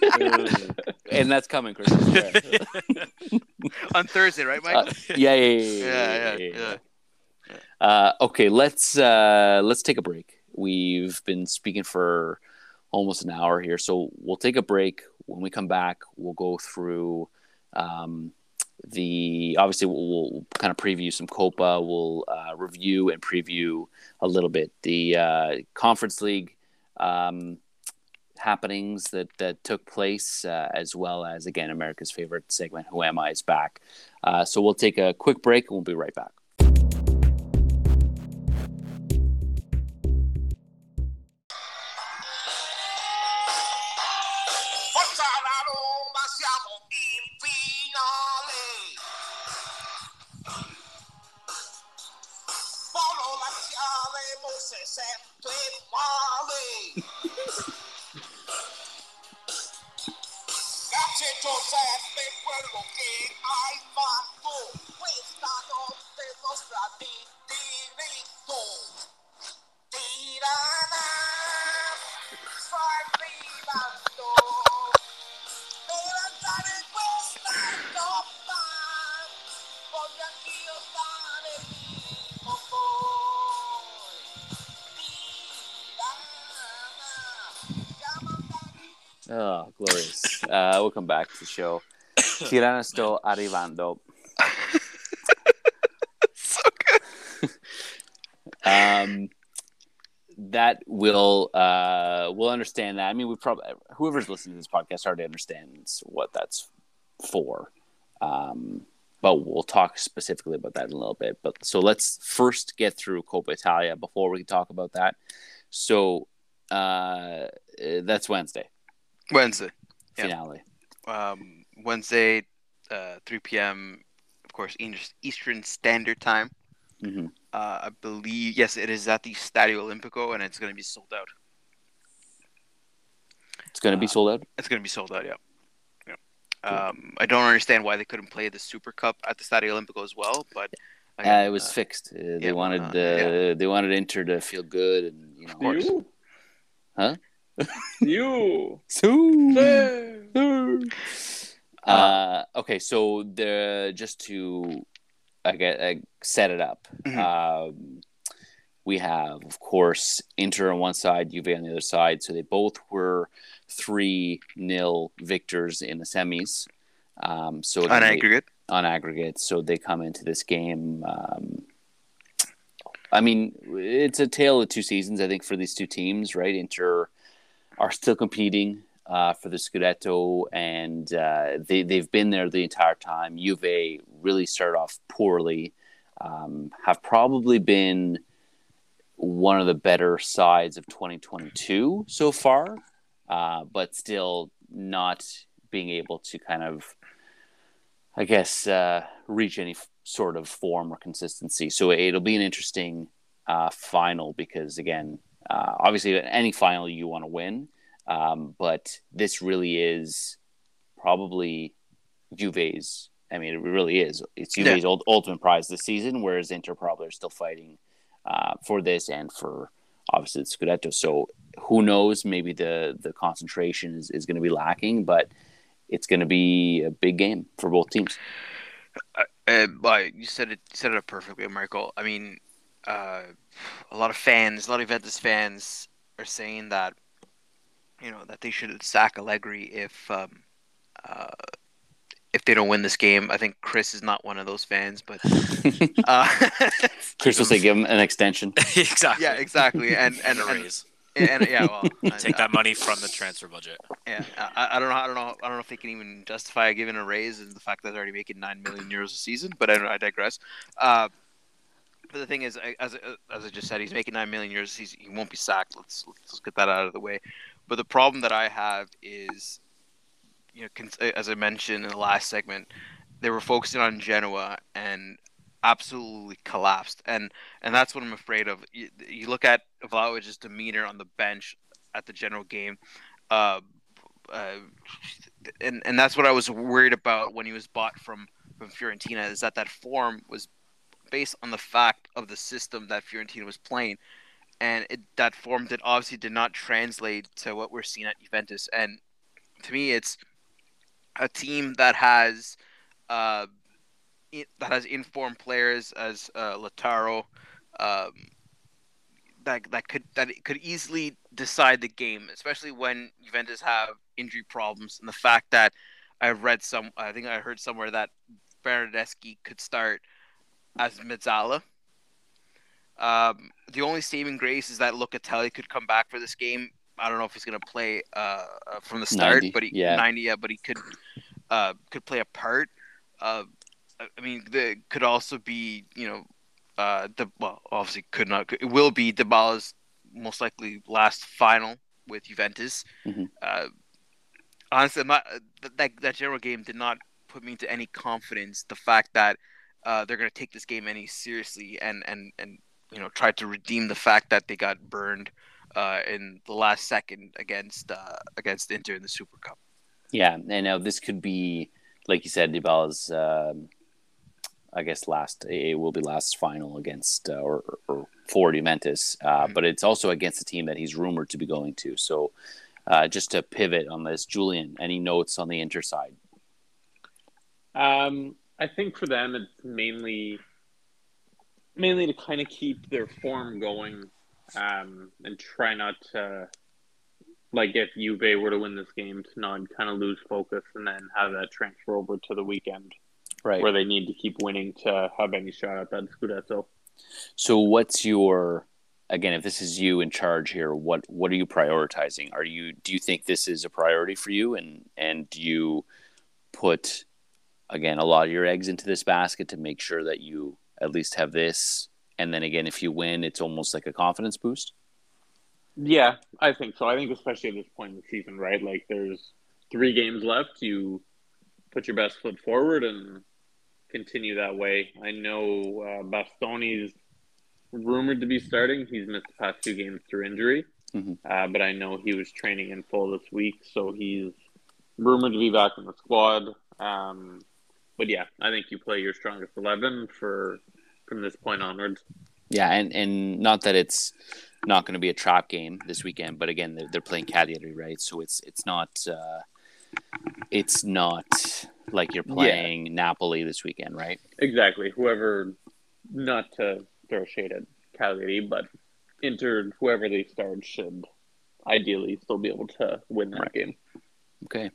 [SPEAKER 2] And that's coming, Chris. I swear.
[SPEAKER 3] On Thursday, right, Mike?
[SPEAKER 2] Uh, yeah, yeah, yeah, yeah,
[SPEAKER 3] Yeah,
[SPEAKER 2] yeah,
[SPEAKER 3] yeah,
[SPEAKER 2] yeah. Uh, okay, let's uh, let's take a break. We've been speaking for almost an hour here, so we'll take a break. When we come back, we'll go through um, the obviously we'll, we'll kind of preview some Copa. We'll uh, review and preview a little bit the uh, Conference League um, happenings that that took place, uh, as well as again America's favorite segment, Who Am I, is back. Uh, so we'll take a quick break and we'll be right back. Oh, glorious. Uh, welcome back to the show. Tirana sto arrivando.
[SPEAKER 3] So good.
[SPEAKER 2] um, that will, uh, we'll understand that. I mean, we probably, whoever's listening to this podcast already understands what that's for. Um, but we'll talk specifically about that in a little bit. But so let's first get through Coppa Italia before we can talk about that. So, uh, that's Wednesday.
[SPEAKER 3] Wednesday.
[SPEAKER 2] Finale.
[SPEAKER 3] Yeah. Um, Wednesday, uh, three p.m., of course, Eastern Standard Time.
[SPEAKER 2] Mm-hmm.
[SPEAKER 3] Uh, I believe, yes, it is at the Stadio Olimpico, and it's going to be sold out.
[SPEAKER 2] It's going to be
[SPEAKER 3] uh,
[SPEAKER 2] sold out?
[SPEAKER 3] It's going to be sold out, yeah. yeah. Um, I don't understand why they couldn't play the Super Cup at the Stadio Olimpico as well, but
[SPEAKER 2] again, uh, it was uh, fixed. Uh, they
[SPEAKER 3] yeah,
[SPEAKER 2] wanted
[SPEAKER 3] uh,
[SPEAKER 2] uh, yeah. they wanted Inter to feel good, and you know,
[SPEAKER 5] of course. You?
[SPEAKER 2] Huh?
[SPEAKER 5] You.
[SPEAKER 2] So. uh, okay, so the just to I get I set it up.
[SPEAKER 3] Mm-hmm.
[SPEAKER 2] Um, we have, of course, Inter on one side, Juve on the other side. So they both were three nil victors in the semis. Um, so
[SPEAKER 3] on aggregate.
[SPEAKER 2] They, on aggregate. So they come into this game. Um, I mean, it's a tale of two seasons, I think, for these two teams, right? Inter are still competing uh, for the Scudetto, and uh, they, they've been there the entire time. Juve really started off poorly, um, have probably been one of the better sides of twenty twenty-two so far, uh, but still not being able to kind of, I guess, uh, reach any f- sort of form or consistency. So it'll be an interesting uh, final because, again, uh, obviously any final you want to win, um, but this really is probably Juve's. I mean, it really is. It's Juve's yeah. ultimate prize this season, whereas Inter probably are still fighting uh, for this and for obviously the Scudetto. So who knows? Maybe the the concentration is, is going to be lacking, but it's going to be a big game for both teams.
[SPEAKER 3] Uh, uh, like you said it, you said it up perfectly, Michael. I mean, uh, a lot of fans, a lot of Juventus fans are saying that, you know, that they should sack Allegri if um, uh, if they don't win this game. I think Chris is not one of those fans, but uh,
[SPEAKER 2] Chris will say give him an extension.
[SPEAKER 4] Exactly.
[SPEAKER 3] Yeah, exactly, and and,
[SPEAKER 4] a
[SPEAKER 3] and,
[SPEAKER 4] raise.
[SPEAKER 3] and, and yeah, well,
[SPEAKER 4] take that money from the transfer budget.
[SPEAKER 3] Yeah, I, I don't know, I don't know, I don't know if they can even justify giving a raise, and the fact that they're already making nine million euros a season. But I, I digress. Uh, but the thing is, as as I just said, he's making nine million euros a season. He won't be sacked. Let's let's get that out of the way. But the problem that I have is, you know, as I mentioned in the last segment, they were focusing on Genoa and absolutely collapsed, and and that's what I'm afraid of. You, you look at Vlahovic's demeanor on the bench at the Genoa game, uh, uh, and and that's what I was worried about when he was bought from from Fiorentina. Is that that form was based on the fact of the system that Fiorentina was playing, and it, that form did obviously did not translate to what we're seeing at Juventus. And to me, it's a team that has uh, it, that has informed players as uh, Lautaro, um, that that could that it could easily decide the game, especially when Juventus have injury problems. And the fact that I've read some, I think I heard somewhere that Bernardeschi could start as Mezzala. Um, the only saving grace is that Locatelli could come back for this game. I don't know if he's going to play uh, uh, from the start,
[SPEAKER 2] ninety,
[SPEAKER 3] but he
[SPEAKER 2] yeah.
[SPEAKER 3] ninety, yeah, but he could uh, could play a part. Uh, I mean, the could also be, you know, uh, the well, obviously could not. It will be Dybala's most likely last final with Juventus.
[SPEAKER 2] Mhm.
[SPEAKER 3] Uh, honestly, I'm not, that that general game did not put me into any confidence. The fact that uh, they're going to take this game any seriously and and and you know try to redeem the fact that they got burned uh, in the last second against uh, against Inter in the Super Cup.
[SPEAKER 2] Yeah, and now this could be, like you said, Dybala's, um, I guess, last, it will be last final against, uh, or, or for Juventus, uh,
[SPEAKER 3] Mhm.
[SPEAKER 2] but it's also against a team that he's rumored to be going to. So uh, just to pivot on this, Julian, any notes on the Inter side?
[SPEAKER 5] Um, I think for them, it's mainly mainly to kind of keep their form going, um, and try not to, like, if Juve were to win this game, to not kind of lose focus and then have that transfer over to the weekend
[SPEAKER 2] Right.
[SPEAKER 5] where they need to keep winning to have any shot at that Scudetto.
[SPEAKER 2] So what's your, again, if this is you in charge here, what what are you prioritizing? Are you do you think this is a priority for you, and and do you put, again, a lot of your eggs into this basket to make sure that you at least have this, and then again, if you win, it's almost like a confidence boost?
[SPEAKER 5] Yeah, I think so. I think especially at this point in the season, right? Like, there's three games left. You put your best foot forward and continue that way. I know uh, Bastoni's rumored to be starting. He's missed the past two games through injury,
[SPEAKER 2] Mhm.
[SPEAKER 5] uh, but I know he was training in full this week, so he's rumored to be back in the squad. Um, but yeah, I think you play your strongest eleven for from this point onwards.
[SPEAKER 2] Yeah, and, and not that it's not going to be a trap game this weekend, but again, they're, they're playing Cagliari, right? So it's it's not uh, it's not like you're playing Napoli this weekend, right?
[SPEAKER 5] Exactly. Whoever, not to throw shade at Cagliari, but Inter, whoever they start should ideally still be able to win that
[SPEAKER 2] Right.
[SPEAKER 5] game.
[SPEAKER 2] Okay.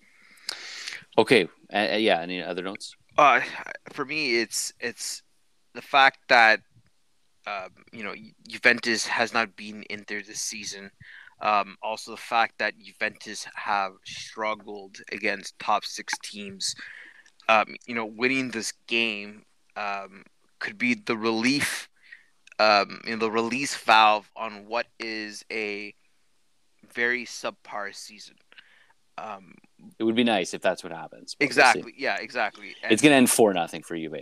[SPEAKER 2] Okay. Uh, yeah. Any other notes?
[SPEAKER 3] Uh, for me, it's it's the fact that um, you know Juventus has not been Inter this season. Um, also, the fact that Juventus have struggled against top six teams. Um, you know, winning this game um, could be the relief, um, you know, the release valve on what is a very subpar season. Um,
[SPEAKER 2] It would be nice if that's what happens. but we'll see.
[SPEAKER 3] exactly. Yeah. Exactly. And
[SPEAKER 2] It's going to end four nothing for Juve.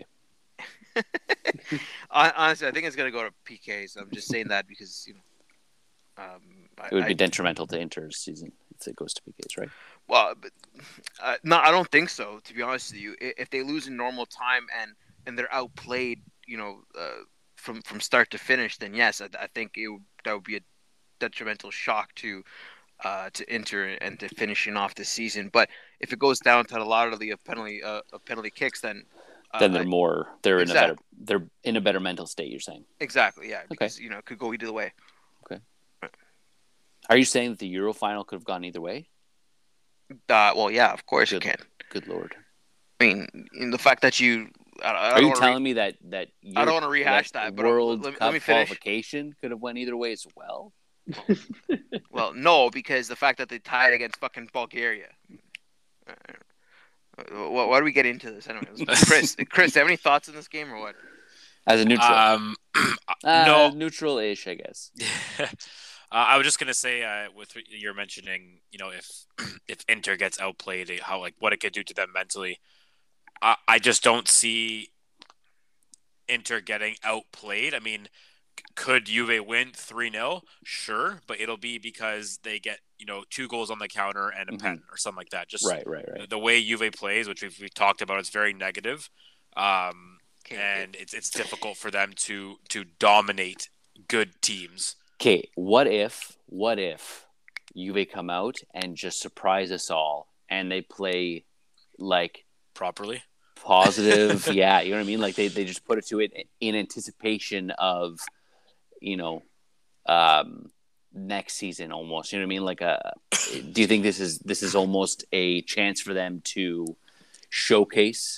[SPEAKER 3] hon- honestly, I think it's gonna go to P Ks. I'm just saying that because you know, um, I,
[SPEAKER 2] It would
[SPEAKER 3] I-
[SPEAKER 2] be detrimental to Inter's season if it goes to P Ks, right?
[SPEAKER 3] Well, but, uh, no, I don't think so. To be honest with you, I- if they lose in normal time and, and they're outplayed, you know, uh, from from start to finish, then yes, I, I think it would, that would be a detrimental shock to uh, to Inter and to finishing off the season. But if it goes down to a lot of the uh, penalty uh, of penalty kicks, then uh,
[SPEAKER 2] Then they're more they're in a better
[SPEAKER 3] exactly.
[SPEAKER 2] they're in a better mental state, you're saying.
[SPEAKER 3] exactly yeah, because you know it could go either way.
[SPEAKER 2] Are you saying that the Euro final could have gone either way?
[SPEAKER 3] Uh, well, yeah, of course
[SPEAKER 2] Good.
[SPEAKER 3] it can.
[SPEAKER 2] Good lord.
[SPEAKER 3] I mean, in the fact that you, I, I
[SPEAKER 2] Are
[SPEAKER 3] don't
[SPEAKER 2] you
[SPEAKER 3] wanna
[SPEAKER 2] telling
[SPEAKER 3] re-
[SPEAKER 2] me that that
[SPEAKER 3] I don't wanna rehash that, but, uh,
[SPEAKER 2] World
[SPEAKER 3] let me-
[SPEAKER 2] Cup
[SPEAKER 3] let me finish.
[SPEAKER 2] qualification could have went either way as well?
[SPEAKER 3] Well, no, because the fact that they tied against fucking Bulgaria. Uh, Why, why do we get into this? Anyways, Chris, Chris, have any thoughts on this game or what?
[SPEAKER 2] As a neutral.
[SPEAKER 4] Um,
[SPEAKER 2] Uh,
[SPEAKER 4] no.
[SPEAKER 2] neutral-ish, I guess.
[SPEAKER 4] uh, I was just gonna say, uh, with what you're mentioning, you know, if if Inter gets outplayed, how like what it could do to them mentally. I, I just don't see Inter getting outplayed. I mean, c- could Juve win three nil? Sure, but it'll be because they get, you know, two goals on the counter and a
[SPEAKER 2] Mhm.
[SPEAKER 4] pen or something like that. Just
[SPEAKER 2] Right, right, right.
[SPEAKER 4] the way Juve plays, which we've, we've talked about, is very negative. Um,
[SPEAKER 3] Okay,
[SPEAKER 4] and it's it's difficult for them to to dominate good teams.
[SPEAKER 2] Okay, what if, what if Juve come out and just surprise us all and they play like
[SPEAKER 4] Properly.
[SPEAKER 2] positive, yeah, you know what I mean? Like they, they just put it to it in anticipation of, you know, um, next season almost. You know what I mean? Like a, do you think this is this is almost a chance for them to showcase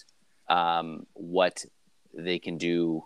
[SPEAKER 2] um, what they can do.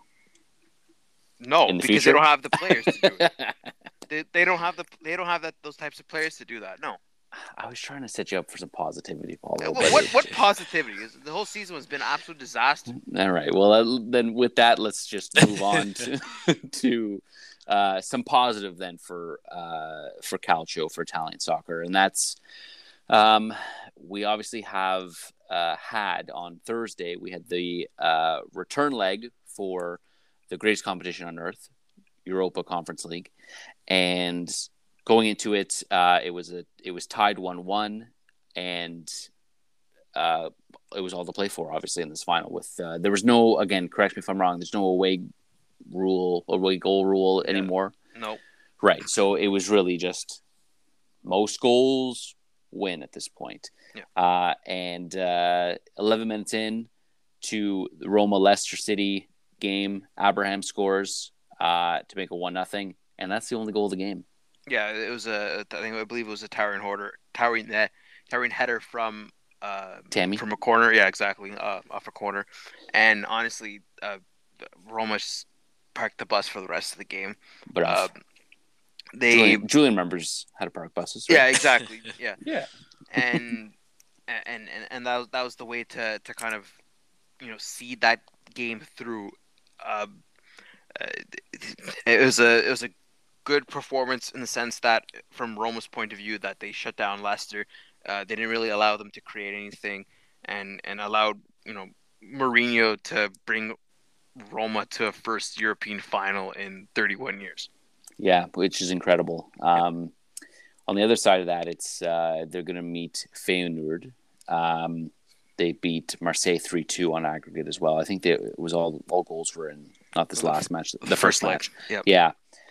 [SPEAKER 3] No,
[SPEAKER 2] in the
[SPEAKER 3] because
[SPEAKER 2] future?
[SPEAKER 3] they don't have the players to do it. they, they don't have the they don't have that those types of players to do that. No.
[SPEAKER 2] I was trying to set you up for some positivity, Paulo.
[SPEAKER 3] What
[SPEAKER 2] but
[SPEAKER 3] what,
[SPEAKER 2] it-
[SPEAKER 3] what positivity? Is The whole season has been an absolute disaster.
[SPEAKER 2] All right. Well, uh, then with that, let's just move on to to uh, some positive then for uh, for Calcio, for Italian soccer, and that's um, we obviously have uh, had on Thursday we had the uh, return leg for the greatest competition on earth, Europa Conference League, and going into it, uh, it was a it was tied one one, and uh, it was all to play for, obviously, in this final. With uh, there was no, again, correct me if I'm wrong, there's no away rule, away goal rule anymore.
[SPEAKER 3] No.
[SPEAKER 2] Right. So it was really just most goals win at this point.
[SPEAKER 3] Yeah.
[SPEAKER 2] Uh, and uh, eleven minutes in to the Roma Leicester City game, Abraham scores uh, to make a one nothing, and that's the only goal of the game.
[SPEAKER 3] Yeah, it was a. I think I believe it was a towering order, towering net, towering header from uh,
[SPEAKER 2] Tammy?
[SPEAKER 3] from a corner. Yeah, exactly, uh, off a corner. And honestly, uh, Roma just parked the bus for the rest of the game.
[SPEAKER 2] But
[SPEAKER 3] Uh, they,
[SPEAKER 2] Julian, Julian remembers how to park buses. Right?
[SPEAKER 3] yeah, exactly, yeah,
[SPEAKER 5] Yeah.
[SPEAKER 3] and and and and that was that was the way to to kind of, you know, see that game through. Uh, uh, it was a it was a good performance in the sense that, from Roma's point of view, that they shut down Leicester. Uh, they didn't really allow them to create anything, and and allowed, you know, Mourinho to bring Roma to a first European final in thirty-one years.
[SPEAKER 2] Yeah, which is incredible. Um, on the other side of that, it's uh, they're going to meet Feyenoord. Um, they beat Marseille three two on aggregate as well. I think they, it was all all goals were in, not this last match, the,
[SPEAKER 3] the
[SPEAKER 2] first,
[SPEAKER 3] first leg.
[SPEAKER 2] match.
[SPEAKER 3] Yep.
[SPEAKER 2] Yeah.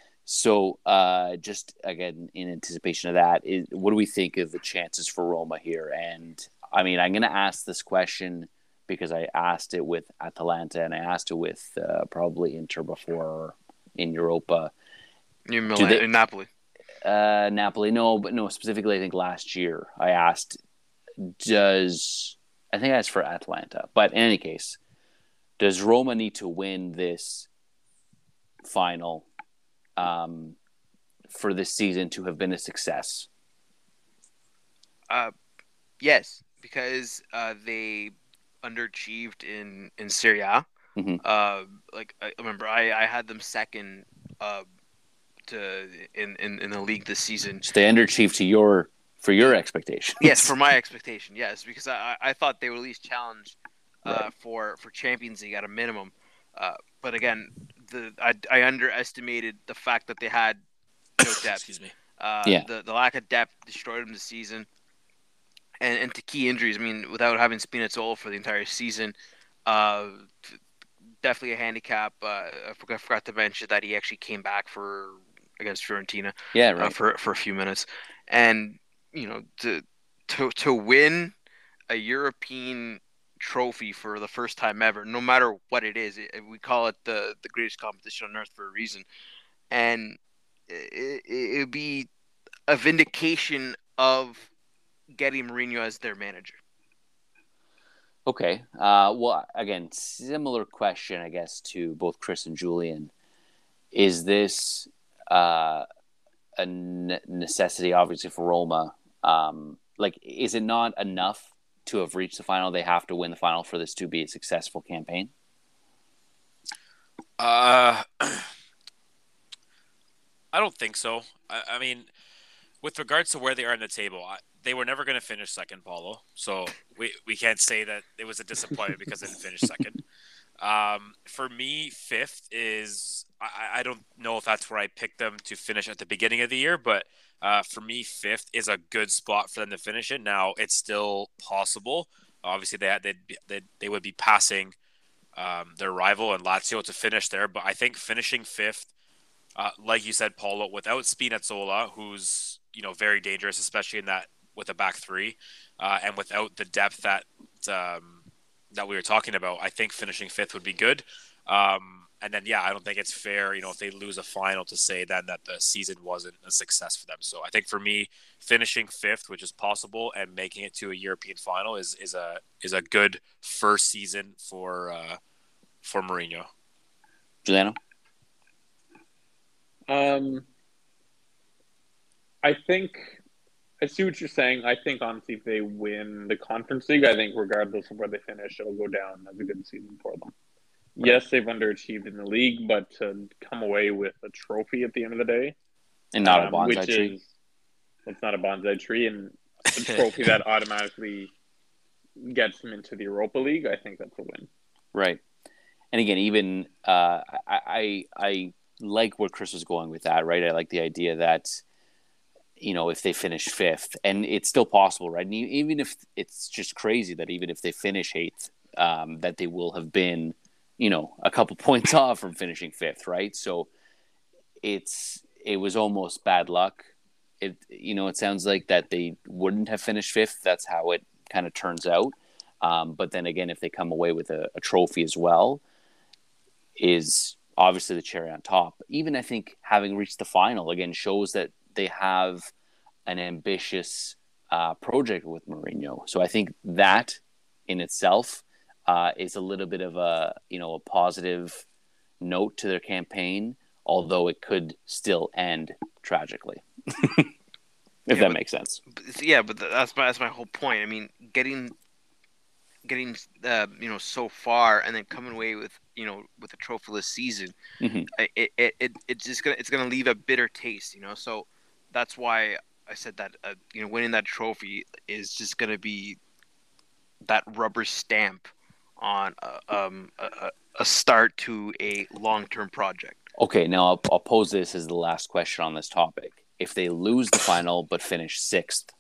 [SPEAKER 2] So uh, just, again, in anticipation of that, is, what do we think of the chances for Roma here? And, I mean, I'm going to ask this question because I asked it with Atalanta and I asked it with uh, probably Inter before in Europa.
[SPEAKER 3] New
[SPEAKER 2] Do
[SPEAKER 3] Milan,
[SPEAKER 2] they-
[SPEAKER 3] in Napoli.
[SPEAKER 2] Uh, Napoli, no, but no, specifically, I think last year I asked, does, I think I asked for Atalanta, but in any case, does Roma need to win this final um, for this season to have been a success?
[SPEAKER 3] Uh, yes, because uh, they underachieved in in Serie A.
[SPEAKER 2] Mhm.
[SPEAKER 3] Uh, like I remember, I, I had them second uh, to in, in, in the league this season.
[SPEAKER 2] So they underachieved to your for your expectations.
[SPEAKER 3] Yes, for my expectation, yes, because I, I thought they would at least challenge uh,
[SPEAKER 2] Right.
[SPEAKER 3] for for Champions League at a minimum. Uh, but again, the I, I underestimated the fact that they had no depth.
[SPEAKER 4] Excuse me.
[SPEAKER 3] Uh,
[SPEAKER 2] Yeah.
[SPEAKER 3] the the lack of depth destroyed them this season, and and to key injuries. I mean, without having Spinazzola for the entire season, uh, definitely a handicap. Uh, I forgot, forgot to mention that he actually came back for against Fiorentina
[SPEAKER 2] yeah,
[SPEAKER 3] uh,
[SPEAKER 2] right.
[SPEAKER 3] for for a few minutes, and you know, to to to win a European trophy for the first time ever, no matter what it is, it, we call it the the greatest competition on earth for a reason, and it it would be a vindication of getting Mourinho as their manager.
[SPEAKER 2] Okay. Uh, well, again, similar question, I guess, to both Chris and Julian. Is this uh, a ne- necessity, obviously, for Roma? Um, like, is it not enough to have reached the final? They have to win the final for this to be a successful campaign?
[SPEAKER 4] Uh, I don't think so. I, I mean, with regards to where they are in the table, I, they were never going to finish second, Paulo. So we, we can't say that it was a disappointment because they didn't finish second. Um, for me, fifth is I, I don't know if that's where I picked them to finish at the beginning of the year, but uh, for me, fifth is a good spot for them to finish it. Now, it's still possible. Obviously, they had, they'd, they'd, they would be passing um, their rival and Lazio to finish there, but I think finishing fifth, uh, like you said, Paulo, without Spinazzola, who's you know very dangerous, especially in that with a back three, uh, and without the depth that um, that we were talking about, I think finishing fifth would be good. Um, and then, yeah, I don't think it's fair, you know, if they lose a final to say then that the season wasn't a success for them. So I think for me, finishing fifth, which is possible, and making it to a European final is is a is a good first season for uh, for Mourinho.
[SPEAKER 2] Giuliano?
[SPEAKER 5] Um, I think I see what you're saying. I think honestly, if they win the Conference League, I think regardless of where they finish, it'll go down as a good season for them.
[SPEAKER 2] Right.
[SPEAKER 5] Yes, they've underachieved in the league, but to come away with a trophy at the end of the day,
[SPEAKER 2] And not a
[SPEAKER 5] um,
[SPEAKER 2] bonsai
[SPEAKER 5] which
[SPEAKER 2] tree.
[SPEAKER 5] is it's not a bonsai tree, and a trophy that automatically gets them into the Europa League, I think that's a win.
[SPEAKER 2] Right. And again, even uh, I, I I like where Chris was going with that, right? I like the idea that, you know, if they finish fifth, and it's still possible, right? And even if it's just crazy that even if they finish eighth, um, that they will have been, you know, a couple points off from finishing fifth, right? So it's it was almost bad luck. It you know, it sounds like that they wouldn't have finished fifth. That's how it kind of turns out. Um, but then again, if they come away with a, a trophy as well, is obviously the cherry on top. Even I think having reached the final again shows that they have an ambitious uh, project with Mourinho. So I think that in itself uh, is a little bit of a you know a positive note to their campaign, although it could still end tragically, if
[SPEAKER 3] Yeah,
[SPEAKER 2] that
[SPEAKER 3] but-
[SPEAKER 2] makes sense.
[SPEAKER 3] But- Yeah, but that's my that's my whole point. I mean, getting getting uh, you know so far and then coming away with you know with a trophyless season,
[SPEAKER 2] Mhm.
[SPEAKER 3] I- it it it it's just gonna it's gonna leave a bitter taste, you know. So that's why I said that uh, you know winning that trophy is just gonna be that rubber stamp on a, um a, a start to a long term project.
[SPEAKER 2] Okay, now I'll, I'll pose this as the last question on this topic. If they lose the final but finish sixth,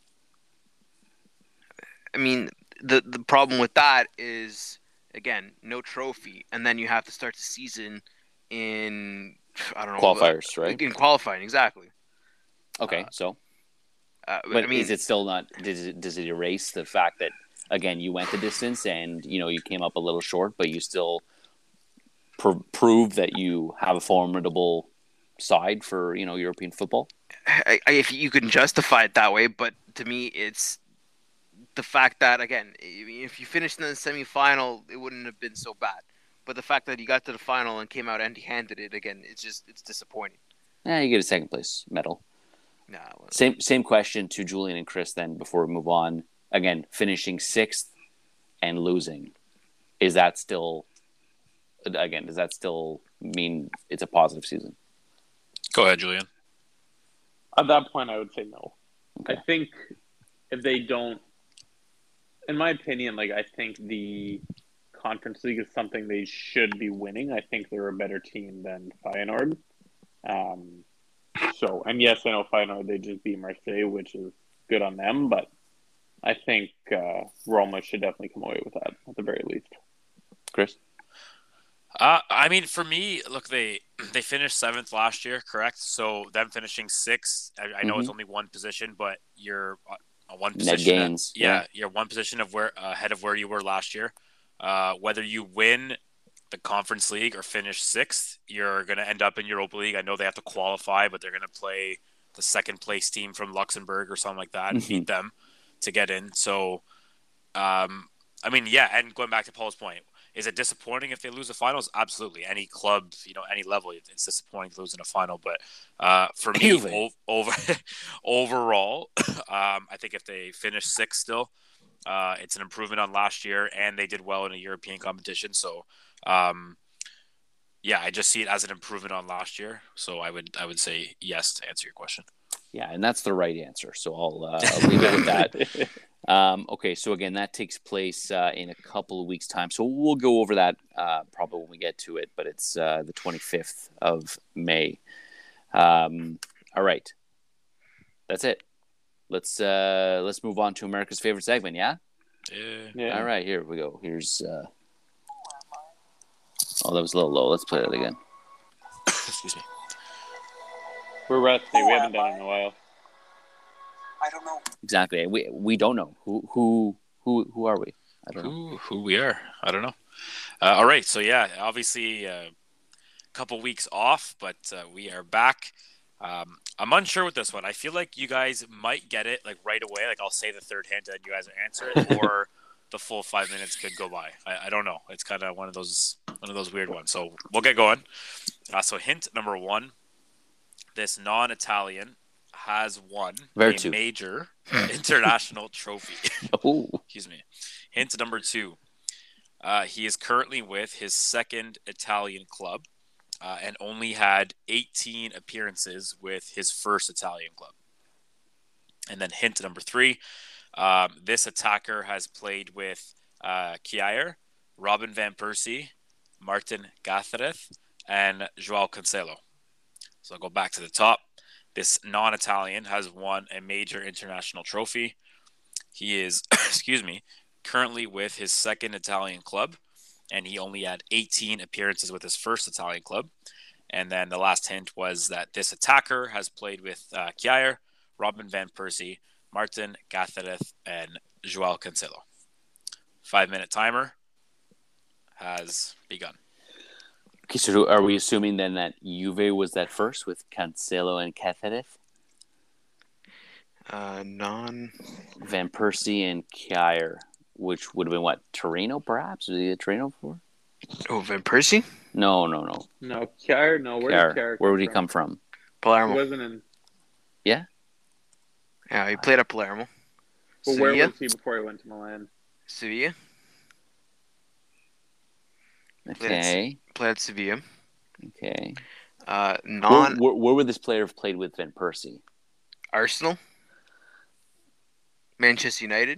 [SPEAKER 3] I mean, the the problem with that is again no trophy, and then you have to start the season in I don't know
[SPEAKER 2] qualifiers, right?
[SPEAKER 3] in qualifying exactly.
[SPEAKER 2] Okay,
[SPEAKER 3] uh,
[SPEAKER 2] so
[SPEAKER 3] Uh,
[SPEAKER 2] but
[SPEAKER 3] I mean,
[SPEAKER 2] is it still not? Does it, does it erase the fact that again you went the distance and you know you came up a little short, but you still pr- prove that you have a formidable side for you know European football?
[SPEAKER 3] I, I, if you can justify it that way, but to me, it's the fact that again, I mean, if you finished in the semifinal, it wouldn't have been so bad. But the fact that you got to the final and came out empty-handed, it again, it's just it's disappointing.
[SPEAKER 2] Yeah, you get a second place medal.
[SPEAKER 3] Nah, well,
[SPEAKER 2] Same same question to Julian and Chris. Then before we move on, again finishing sixth and losing, is that still? Again, does that still mean it's a positive season?
[SPEAKER 4] Go ahead, Julian.
[SPEAKER 5] At that point, I would say no.
[SPEAKER 2] Okay.
[SPEAKER 5] I think if they don't, in my opinion, like I think the Conference League is something they should be winning. I think they're a better team than Feyenoord. Um, so, and yes, I know Feyenoord, they just beat Marseille, which is good on them, but I think uh, Roma should definitely come away with that at the very least.
[SPEAKER 2] Chris?
[SPEAKER 4] Uh, I mean, for me, look, they they finished seventh last year, correct? So them finishing sixth, I, I know it's
[SPEAKER 2] Mhm.
[SPEAKER 4] only one position, but you're uh, one
[SPEAKER 2] Net
[SPEAKER 4] position.
[SPEAKER 2] gains,
[SPEAKER 4] yeah,
[SPEAKER 2] yeah.
[SPEAKER 4] you're one position of where uh, ahead of where you were last year. Uh, whether you win the Conference League or finish sixth, you're going to end up in Europa League. I know they have to qualify, but they're going to play the second place team from Luxembourg or something like that and
[SPEAKER 2] Mhm.
[SPEAKER 4] beat them to get in. So, um, I mean, yeah, and going back to Paul's point, is it disappointing if they lose the finals? Absolutely. Any club, you know, any level, it's disappointing to lose in a final. But uh, for me,
[SPEAKER 2] Juve.
[SPEAKER 4] o- over overall, um, I think if they finish sixth still, uh, it's an improvement on last year, and they did well in a European competition. So, um, yeah, I just see it as an improvement on last year. So I would I would say yes to answer your question.
[SPEAKER 2] Yeah, and that's the right answer. So I'll, uh, I'll leave it with that. Um, okay, so again, that takes place uh, in a couple of weeks' time. So we'll go over that uh, probably when we get to it, but it's uh, the twenty-fifth of May. Um, all right, that's it. Let's uh, let's move on to America's favorite segment. Yeah.
[SPEAKER 4] Yeah.
[SPEAKER 5] Yeah.
[SPEAKER 2] All right, here we go. Here's. Uh... Oh, that was a little low. Let's play that again.
[SPEAKER 4] Excuse me.
[SPEAKER 5] We're rusty. We haven't done it in a while.
[SPEAKER 6] I don't know.
[SPEAKER 2] Exactly. We we don't know who who who who are we. I don't know.
[SPEAKER 4] Who who we are? I don't know. Uh, all right, so yeah, obviously a couple weeks off, but uh, we are back. Um, I'm unsure with this one. I feel like you guys might get it like right away. Like I'll say the third hint and you guys answer it, or the full five minutes could go by. I, I don't know. It's kind of one of those one of those weird ones. So we'll get going. Uh, so hint number one: this non-Italian has won
[SPEAKER 2] Vertu.
[SPEAKER 4] a major international trophy.
[SPEAKER 2] Oh,
[SPEAKER 4] Excuse me. Hint number two: uh, he is currently with his second Italian club. Uh, and only had eighteen appearances with his first Italian club. And then hint number three, um, this attacker has played with uh, Kjaer, Robin van Persie, Martin Gathereth, and Joao Cancelo. So I'll go back to the top. This non-Italian has won a major international trophy. He is, excuse me, currently with his second Italian club, and he only had eighteen appearances with his first Italian club. And then the last hint was that this attacker has played with uh, Kjaer, Robin van Persie, Martin Gathereth, and Joao Cancelo. Five-minute timer has begun.
[SPEAKER 2] okay. So are we assuming then that Juve was that first with Cancelo and Gathereth,
[SPEAKER 3] Uh, non.
[SPEAKER 2] Van Persie and Kjaer, which would have been what, Torino perhaps? Was he at Torino before?
[SPEAKER 3] Oh, Van Persie?
[SPEAKER 2] No, no, no.
[SPEAKER 5] No, Kjaer. No, where
[SPEAKER 2] Kjaer.
[SPEAKER 5] did Kjaer
[SPEAKER 2] Where would he
[SPEAKER 5] from?
[SPEAKER 2] come from?
[SPEAKER 5] He
[SPEAKER 3] Palermo.
[SPEAKER 5] wasn't in.
[SPEAKER 2] Yeah.
[SPEAKER 3] Yeah, he played at Palermo.
[SPEAKER 5] But where
[SPEAKER 3] Sevilla?
[SPEAKER 5] was he before he went to Milan?
[SPEAKER 3] Sevilla.
[SPEAKER 2] Okay.
[SPEAKER 3] Played at Sevilla.
[SPEAKER 2] Okay.
[SPEAKER 3] Uh,
[SPEAKER 2] Where,
[SPEAKER 3] non
[SPEAKER 2] where, where would this player have played with Van Persie?
[SPEAKER 3] Arsenal. Manchester United.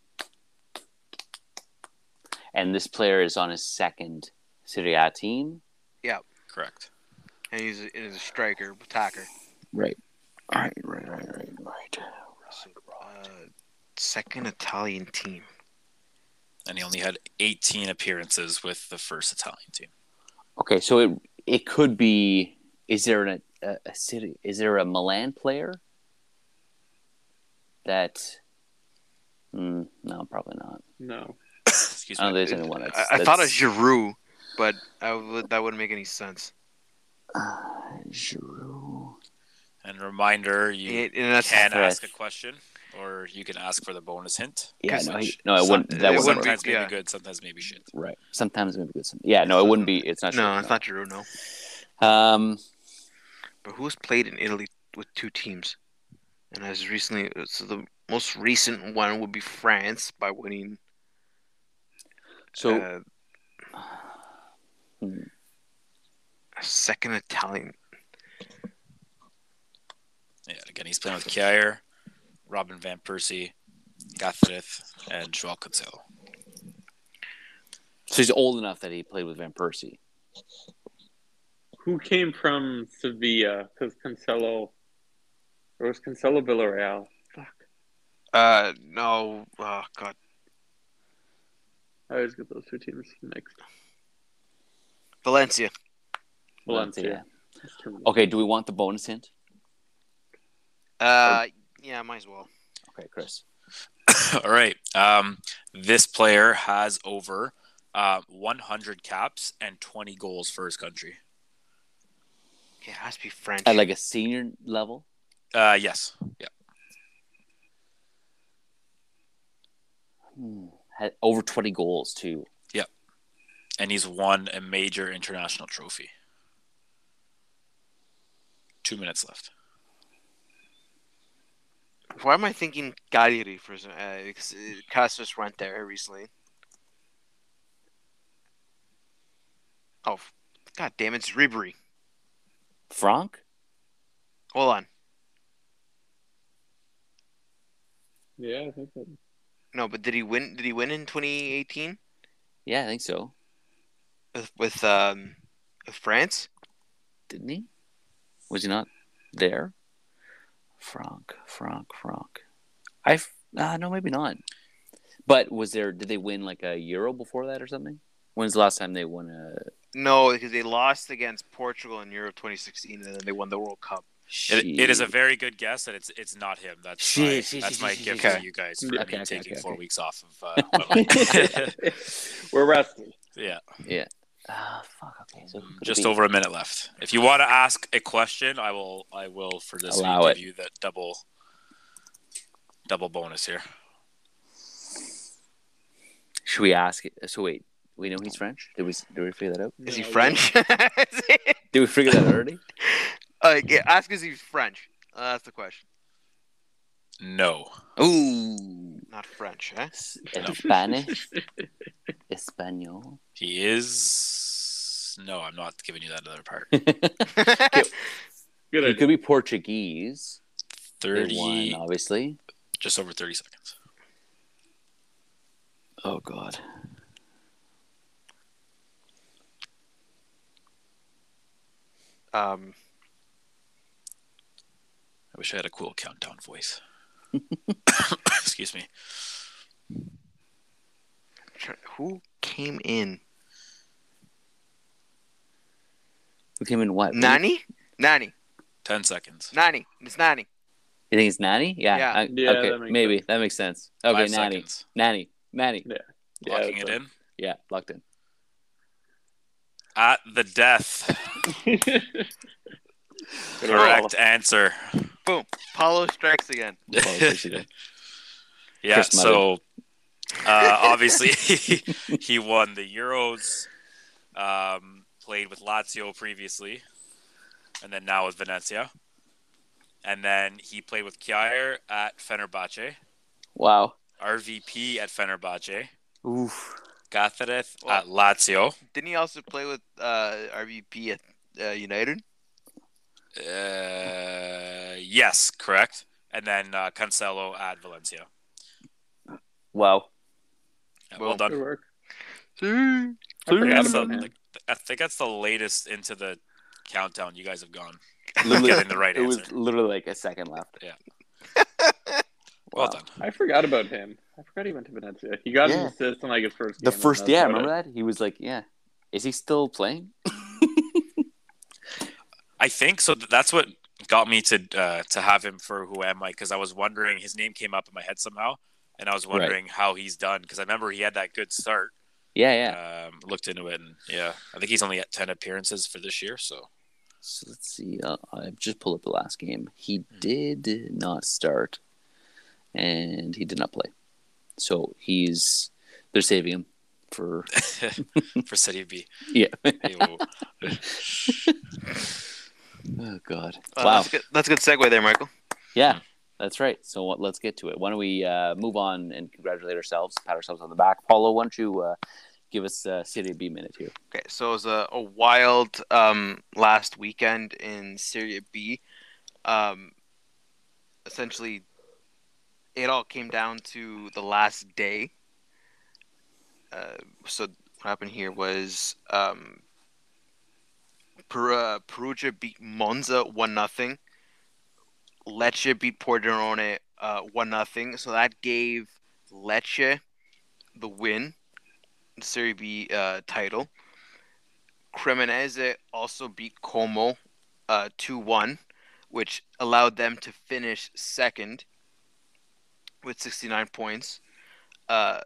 [SPEAKER 2] And this player is on his second Serie A team?
[SPEAKER 4] Correct.
[SPEAKER 3] And he's a, he's a striker, attacker.
[SPEAKER 2] Right. All right, right, right, right, right.
[SPEAKER 3] Uh, second Italian team.
[SPEAKER 4] And he only had eighteen appearances with the first Italian team.
[SPEAKER 2] Okay, so it it could be. Is there an, a a city? Is there a Milan player that? Mm, no, probably not.
[SPEAKER 5] No.
[SPEAKER 4] Excuse
[SPEAKER 2] I don't
[SPEAKER 4] me.
[SPEAKER 2] think there's anyone that's.
[SPEAKER 3] I, I thought of
[SPEAKER 2] that's-
[SPEAKER 3] Giroud, but I would, that wouldn't make any sense.
[SPEAKER 2] Uh, Giroud.
[SPEAKER 4] And reminder, you
[SPEAKER 3] Yeah, and that's
[SPEAKER 4] can
[SPEAKER 2] Correct.
[SPEAKER 4] ask a question, or you can ask for the bonus hint.
[SPEAKER 2] Yeah,
[SPEAKER 3] Because
[SPEAKER 2] no, he,
[SPEAKER 3] sh-
[SPEAKER 2] no, it
[SPEAKER 4] Some-
[SPEAKER 2] wouldn't. That
[SPEAKER 3] it
[SPEAKER 2] wouldn't
[SPEAKER 3] wouldn't
[SPEAKER 2] work.
[SPEAKER 4] Sometimes maybe
[SPEAKER 3] yeah.
[SPEAKER 4] good, sometimes maybe shit.
[SPEAKER 2] Right. Sometimes maybe good. Some, yeah, no, it wouldn't be. It's not.
[SPEAKER 3] no,
[SPEAKER 2] sure,
[SPEAKER 3] it's not Giroud. No.
[SPEAKER 2] Um.
[SPEAKER 3] But who's played in Italy with two teams? And as recently, so the most recent one would be France by winning.
[SPEAKER 2] So.
[SPEAKER 3] uh,
[SPEAKER 2] hmm.
[SPEAKER 3] a second Italian.
[SPEAKER 4] Yeah, again, he's playing with Kjaer, Robin van Persie, Gathereth, and Joao Cancelo.
[SPEAKER 2] So he's old enough that he played with Van Persie.
[SPEAKER 5] Who came from Sevilla? Because Cancelo. Or was Cancelo Villarreal? Fuck.
[SPEAKER 3] Uh, no. Oh God.
[SPEAKER 5] I always get those two teams mixed.
[SPEAKER 3] Valencia.
[SPEAKER 5] Valencia. That's too many.
[SPEAKER 2] Okay. Do we want the bonus hint?
[SPEAKER 3] Uh, yeah, might as well.
[SPEAKER 2] Okay, Chris.
[SPEAKER 4] All right. Um, this player has over uh, one hundred caps and twenty goals for his country.
[SPEAKER 3] Yeah, it has to be French.
[SPEAKER 2] At like a senior level.
[SPEAKER 4] Uh, yes. Yeah.
[SPEAKER 2] Hmm. Had over twenty goals too.
[SPEAKER 4] And he's won a major international trophy. Two minutes left.
[SPEAKER 3] Why am I thinking Cagliari for some? Uh, because Casas went there recently. Oh, God damn it, it's Ribery.
[SPEAKER 2] Franck?
[SPEAKER 3] Hold on.
[SPEAKER 5] Yeah, I think that.
[SPEAKER 3] No, but did he win? Did he win in twenty eighteen
[SPEAKER 2] Yeah, I think so.
[SPEAKER 3] with with um with France?
[SPEAKER 2] Didn't he? Was he not there? Franck, Franck, Franck. I uh, no, maybe not. But was there? Did they win like a Euro before that or something? When's the last time they won a?
[SPEAKER 3] No, because they lost against Portugal in Euro twenty sixteen, and then they won the World Cup.
[SPEAKER 4] It, it is a very good guess, and it's it's not him. That's
[SPEAKER 2] Shit,
[SPEAKER 4] my,
[SPEAKER 2] shit,
[SPEAKER 4] that's
[SPEAKER 2] shit,
[SPEAKER 4] my
[SPEAKER 2] shit,
[SPEAKER 4] gift
[SPEAKER 3] shit.
[SPEAKER 4] to you guys for
[SPEAKER 5] Okay,
[SPEAKER 4] me
[SPEAKER 2] okay,
[SPEAKER 4] taking
[SPEAKER 2] okay,
[SPEAKER 4] four
[SPEAKER 2] okay.
[SPEAKER 4] weeks off of uh, my life.
[SPEAKER 5] We're resting.
[SPEAKER 4] Yeah,
[SPEAKER 2] Yeah. Ah, fuck. Okay. So who could it
[SPEAKER 4] just
[SPEAKER 2] be?
[SPEAKER 4] over a minute left. If you want to ask a question, I will. I will for this
[SPEAKER 2] Allow
[SPEAKER 4] week
[SPEAKER 2] it.
[SPEAKER 4] give you that double double bonus here.
[SPEAKER 2] Should we ask it? So wait, we know he's French. Did we? Did we figure that out?
[SPEAKER 3] Is he
[SPEAKER 5] No,
[SPEAKER 3] French?
[SPEAKER 2] Did we figure that out already?
[SPEAKER 3] uh, yeah, ask if he's French. Uh, that's the question.
[SPEAKER 4] No.
[SPEAKER 2] Ooh.
[SPEAKER 3] Not French, eh?
[SPEAKER 2] Spanish. Espanol.
[SPEAKER 4] He is. No, I'm not giving you that other part.
[SPEAKER 5] Good
[SPEAKER 2] He
[SPEAKER 5] idea.
[SPEAKER 2] could be Portuguese. They
[SPEAKER 4] Thirty,
[SPEAKER 2] won, obviously.
[SPEAKER 4] just over thirty seconds.
[SPEAKER 2] Oh God.
[SPEAKER 3] um,
[SPEAKER 4] I wish I had a cool countdown voice. Excuse me.
[SPEAKER 3] who came in?
[SPEAKER 2] Who came in what?
[SPEAKER 3] Nani? Nani.
[SPEAKER 4] Ten seconds.
[SPEAKER 3] Nani. It's Nani.
[SPEAKER 2] You think it's Nanny? Yeah.
[SPEAKER 3] Yeah.
[SPEAKER 2] I-
[SPEAKER 5] Yeah,
[SPEAKER 2] okay.
[SPEAKER 5] that makes
[SPEAKER 2] Maybe
[SPEAKER 5] sense.
[SPEAKER 2] that makes sense. Okay,
[SPEAKER 4] Five
[SPEAKER 2] Nanny.
[SPEAKER 4] seconds.
[SPEAKER 2] Nanny. Nanny.
[SPEAKER 5] Yeah.
[SPEAKER 4] Locking
[SPEAKER 5] Yeah,
[SPEAKER 4] it in.
[SPEAKER 2] Yeah, locked in.
[SPEAKER 4] At the death.
[SPEAKER 5] in.
[SPEAKER 4] Correct answer.
[SPEAKER 3] Boom. Paulo strikes again.
[SPEAKER 2] Apologies.
[SPEAKER 4] Yeah,
[SPEAKER 2] Chris
[SPEAKER 4] so uh, obviously he won the Euros, um, played with Lazio previously, and then now with Venezia. And then he played with Kjaer at Fenerbahce,
[SPEAKER 2] Wow.
[SPEAKER 4] R V P at Fenerbahce,
[SPEAKER 2] Oof.
[SPEAKER 4] Cáceres
[SPEAKER 3] Well-
[SPEAKER 4] at Lazio.
[SPEAKER 3] Didn't he also play with uh, R V P at uh, United?
[SPEAKER 4] Uh, yes, correct. And then uh, Cancelo at Valencia.
[SPEAKER 2] Wow.
[SPEAKER 4] Yeah, well
[SPEAKER 3] Well,
[SPEAKER 4] done.
[SPEAKER 5] Good work.
[SPEAKER 3] See?
[SPEAKER 5] I
[SPEAKER 4] I think,
[SPEAKER 5] forgot
[SPEAKER 4] that's the,
[SPEAKER 5] about him.
[SPEAKER 4] like, I think that's the latest into the countdown you guys have gone.
[SPEAKER 2] Literally,
[SPEAKER 4] Getting the right
[SPEAKER 2] it was
[SPEAKER 4] answer.
[SPEAKER 2] literally like a second left.
[SPEAKER 4] Yeah.
[SPEAKER 2] Wow.
[SPEAKER 4] Well done.
[SPEAKER 5] I forgot about him. I forgot he went to Venezia. He got
[SPEAKER 2] Yeah.
[SPEAKER 5] his assist in like his first game.
[SPEAKER 2] The
[SPEAKER 5] and
[SPEAKER 2] first,
[SPEAKER 5] that's
[SPEAKER 2] yeah,
[SPEAKER 5] about
[SPEAKER 2] remember
[SPEAKER 5] it.
[SPEAKER 2] that? He was like, yeah. Is he still playing?
[SPEAKER 4] I think so. That's what got me to uh, to have him for Who Am I? Because I was wondering, his name came up in my head somehow, and I was wondering how he's done. Because I remember he had that good start.
[SPEAKER 2] Yeah, yeah.
[SPEAKER 4] Um, looked into it, and yeah, I think he's only at ten appearances for this year. So
[SPEAKER 2] So let's see. Uh, I just pulled up the last game. He did not start, and he did not play. So he's they're saving him for
[SPEAKER 4] for City B.
[SPEAKER 2] yeah.
[SPEAKER 4] Hey, whoa.
[SPEAKER 2] Oh God!
[SPEAKER 3] Uh,
[SPEAKER 2] Wow.
[SPEAKER 3] That's, good. that's a good segue there, Michael.
[SPEAKER 2] Yeah, that's right. So what, let's get to it. Why don't we uh, move on and congratulate ourselves, pat ourselves on the back. Paulo, why don't you uh, give us a Serie B minute here?
[SPEAKER 3] Okay, so it was a, a wild um, last weekend in Serie B. Um, essentially, it all came down to the last day. Uh, so what happened here was um, Per- uh, Perugia beat Monza one nothing. Lecce beat Pordenone uh, one nothing. So that gave Lecce the win, the Serie B uh, title. Cremonese also beat Como uh, two one, which allowed them to finish second with sixty-nine points. Uh,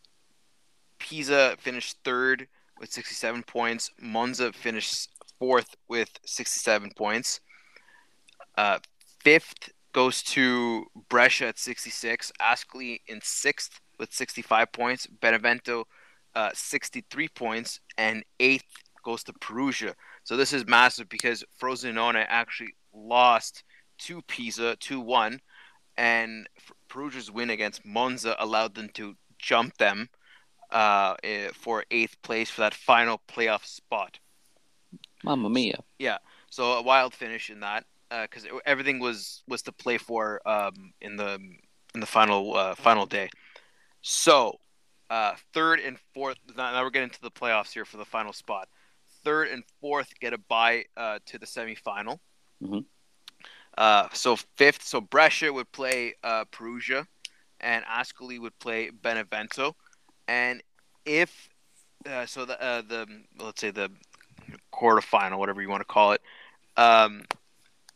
[SPEAKER 3] Pisa finished third with sixty-seven points. Monza finished fourth with sixty-seven points. Uh, fifth goes to Brescia at sixty-six. Ascoli in sixth with sixty-five points. Benevento uh, sixty-three points. And eighth goes to Perugia. So this is massive because Frosinone actually lost to Pisa two one. And Perugia's win against Monza allowed them to jump them uh, eh, for eighth place for that final playoff spot.
[SPEAKER 2] Mamma mia!
[SPEAKER 3] Yeah, so a wild finish in that because uh, everything was was to play for um, in the in the final uh, final day. So uh, third and fourth. Now, now we're getting to the playoffs here for the final spot. Third and fourth get a bye uh, to the semifinal.
[SPEAKER 2] Mm-hmm.
[SPEAKER 3] Uh, so fifth, so Brescia would play uh, Perugia, and Ascoli would play Benevento, and if uh, so, the uh, the let's say the quarterfinal, whatever you want to call it, um,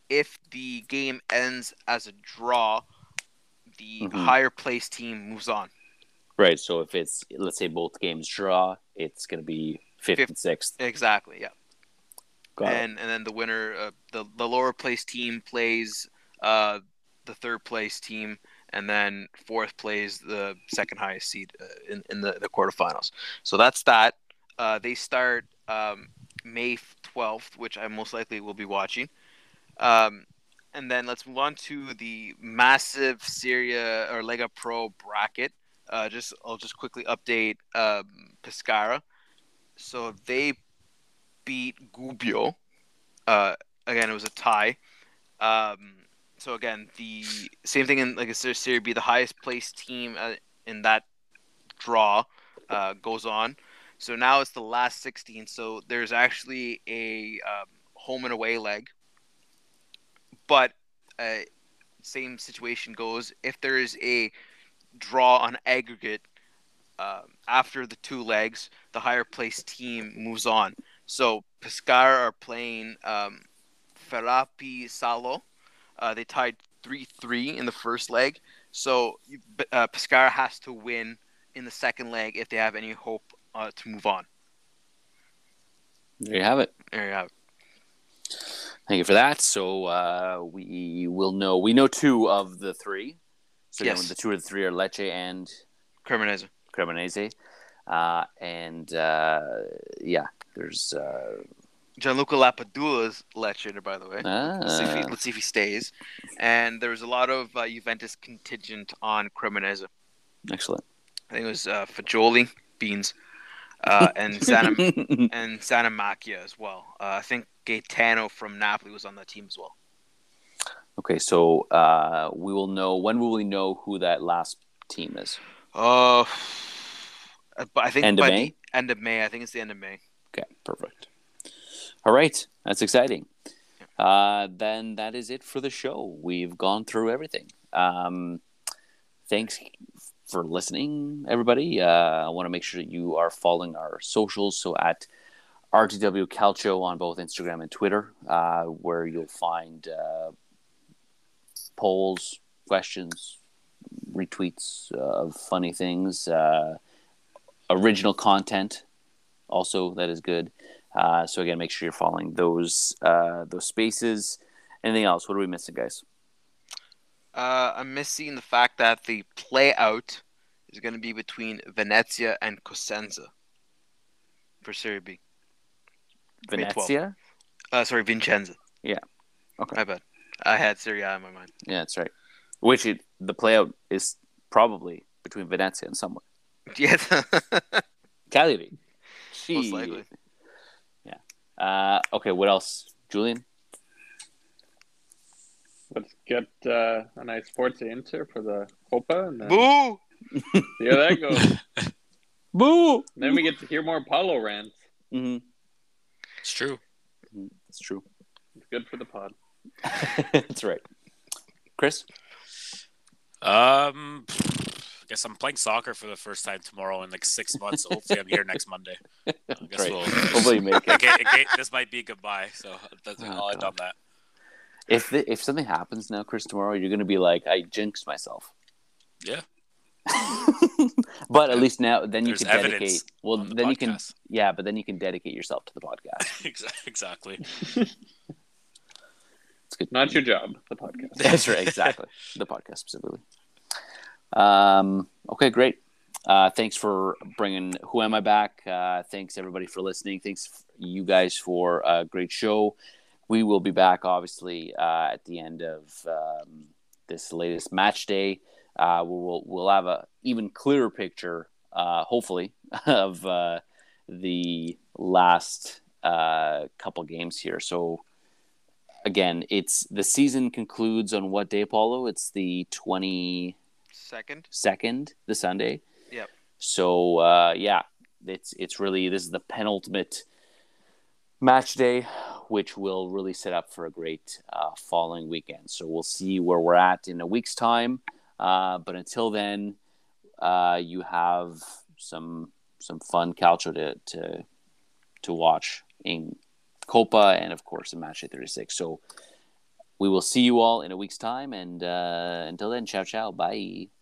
[SPEAKER 3] if the game ends as a draw, the
[SPEAKER 2] Mhm.
[SPEAKER 3] higher placed team moves on.
[SPEAKER 2] Right. So if it's, let's say, both games draw, it's going to be fifth
[SPEAKER 3] Fifth.
[SPEAKER 2] and sixth.
[SPEAKER 3] Exactly, yeah.
[SPEAKER 2] Got it.
[SPEAKER 3] and and then the winner, uh, the the lower place team plays uh, the third place team, and then fourth plays the second highest seed uh, in in the, the quarterfinals. So that's that. Uh, they start um, May twelfth, which I most likely will be watching. Um, and then let's move on to the massive Syria or Lega Pro bracket. Uh, just I'll just quickly update um, Pescara. So they beat Gubbio. Uh, again, it was a tie. Um, so again, the same thing in like a Serie B. The highest placed team uh, in that draw uh, goes on. So now it's the last sixteen. So there's actually a um, home and away leg. But uh, same situation goes if there is a draw on aggregate uh, after the two legs, the higher placed team moves on. So Pescara are playing um, Ferapi Salo. Uh, they tied three three in the first leg. So uh, Pescara has to win in the second leg if they have any hope uh, to move on.
[SPEAKER 2] There you have it.
[SPEAKER 3] There you have it.
[SPEAKER 2] Thank you for that. So uh, we will know. We know two of the three. So
[SPEAKER 3] Yes.
[SPEAKER 2] again, the two of the three are Lecce and
[SPEAKER 3] Cremonese.
[SPEAKER 2] Cremonese. Uh, and uh, yeah, there's uh,
[SPEAKER 3] Gianluca Lapadula's lecturer, by the way.
[SPEAKER 2] ah,
[SPEAKER 3] Let's see if he, let's see if he stays. And there was a lot of uh, Juventus contingent on Cremonese.
[SPEAKER 2] excellent.
[SPEAKER 3] I think it was uh, Fagioli, Beans, uh, and Santa and Santa Macchia as well. Uh, I think Gaetano from Napoli was on that team as well.
[SPEAKER 2] Okay, so uh, we will know. When will we know who that last team is?
[SPEAKER 3] Uh, but I think
[SPEAKER 2] End of
[SPEAKER 3] by
[SPEAKER 2] May?
[SPEAKER 3] the end of May. I think it's the end of May.
[SPEAKER 2] Okay, perfect. All right, that's exciting. Uh, then that is it for the show. We've gone through everything. Um, thanks for listening, everybody. Uh, I want to make sure that you are following our socials. So at R T W Calcio on both Instagram and Twitter, uh, where you'll find uh, polls, questions, retweets of funny things, uh, original content also that is good. Uh, so again, make sure you're following those uh, those spaces. Anything else? What are we missing, guys?
[SPEAKER 3] Uh, I'm missing the fact that the play out is going to be between Venezia and Cosenza for Serie B. May twelfth.
[SPEAKER 2] Venezia?
[SPEAKER 3] Uh, sorry, Vincenza.
[SPEAKER 2] Yeah. Okay.
[SPEAKER 3] My bad. I had Serie A in my mind.
[SPEAKER 2] Yeah, that's right. Which it, the playout is probably between Venezia and someone.
[SPEAKER 3] Yes.
[SPEAKER 2] Cagliari.
[SPEAKER 3] Most likely.
[SPEAKER 2] Yeah. Uh, okay, what else? Julian?
[SPEAKER 5] Let's get uh, a nice Forza Inter for the Copa. And then
[SPEAKER 3] Boo!
[SPEAKER 5] see how that goes.
[SPEAKER 2] Boo!
[SPEAKER 5] Then we get to hear more Paulo rants.
[SPEAKER 2] Mm-hmm.
[SPEAKER 4] It's true.
[SPEAKER 2] It's true.
[SPEAKER 5] It's good for the pod.
[SPEAKER 2] That's right. Chris?
[SPEAKER 4] Um, I guess I'm playing soccer for the first time tomorrow in like six months. So hopefully, I'm here next Monday. I guess
[SPEAKER 2] right.
[SPEAKER 4] we'll.
[SPEAKER 2] Hopefully you make it.
[SPEAKER 4] Okay, okay, this might be goodbye. So that's,
[SPEAKER 2] Oh,
[SPEAKER 4] I'll end on that.
[SPEAKER 2] If the, if something happens now, Chris, tomorrow, you're going to be like, I jinxed myself.
[SPEAKER 4] Yeah.
[SPEAKER 2] But at least now, then you
[SPEAKER 4] There's
[SPEAKER 2] can dedicate.
[SPEAKER 4] evidence
[SPEAKER 2] Well,
[SPEAKER 4] on the
[SPEAKER 2] then you can.
[SPEAKER 4] podcast.
[SPEAKER 2] Yeah, but then you can dedicate yourself to the podcast.
[SPEAKER 4] Exactly.
[SPEAKER 2] It's good.
[SPEAKER 5] Not your job, the podcast.
[SPEAKER 2] That's right. Exactly. The podcast specifically. Um. Okay. Great. Uh, thanks for bringing Who Am I back. Uh, thanks everybody for listening. Thanks you guys for a great show. We will be back obviously uh, at the end of um, this latest match day. Uh, we'll we'll have a even clearer picture, uh, hopefully, of uh, the last uh, couple games here. So again, it's the season concludes on what day, Paulo? It's the twenty
[SPEAKER 3] Second.
[SPEAKER 2] second, the Sunday.
[SPEAKER 3] Yep.
[SPEAKER 2] So uh, yeah, it's it's really this is the penultimate match day, which will really set up for a great uh, following weekend. So we'll see where we're at in a week's time. Uh, but until then, uh, you have some some fun calcio to to to watch in Copa and of course in Match Day thirty-six. So we will see you all in a week's time. And uh, until then, ciao, ciao. Bye.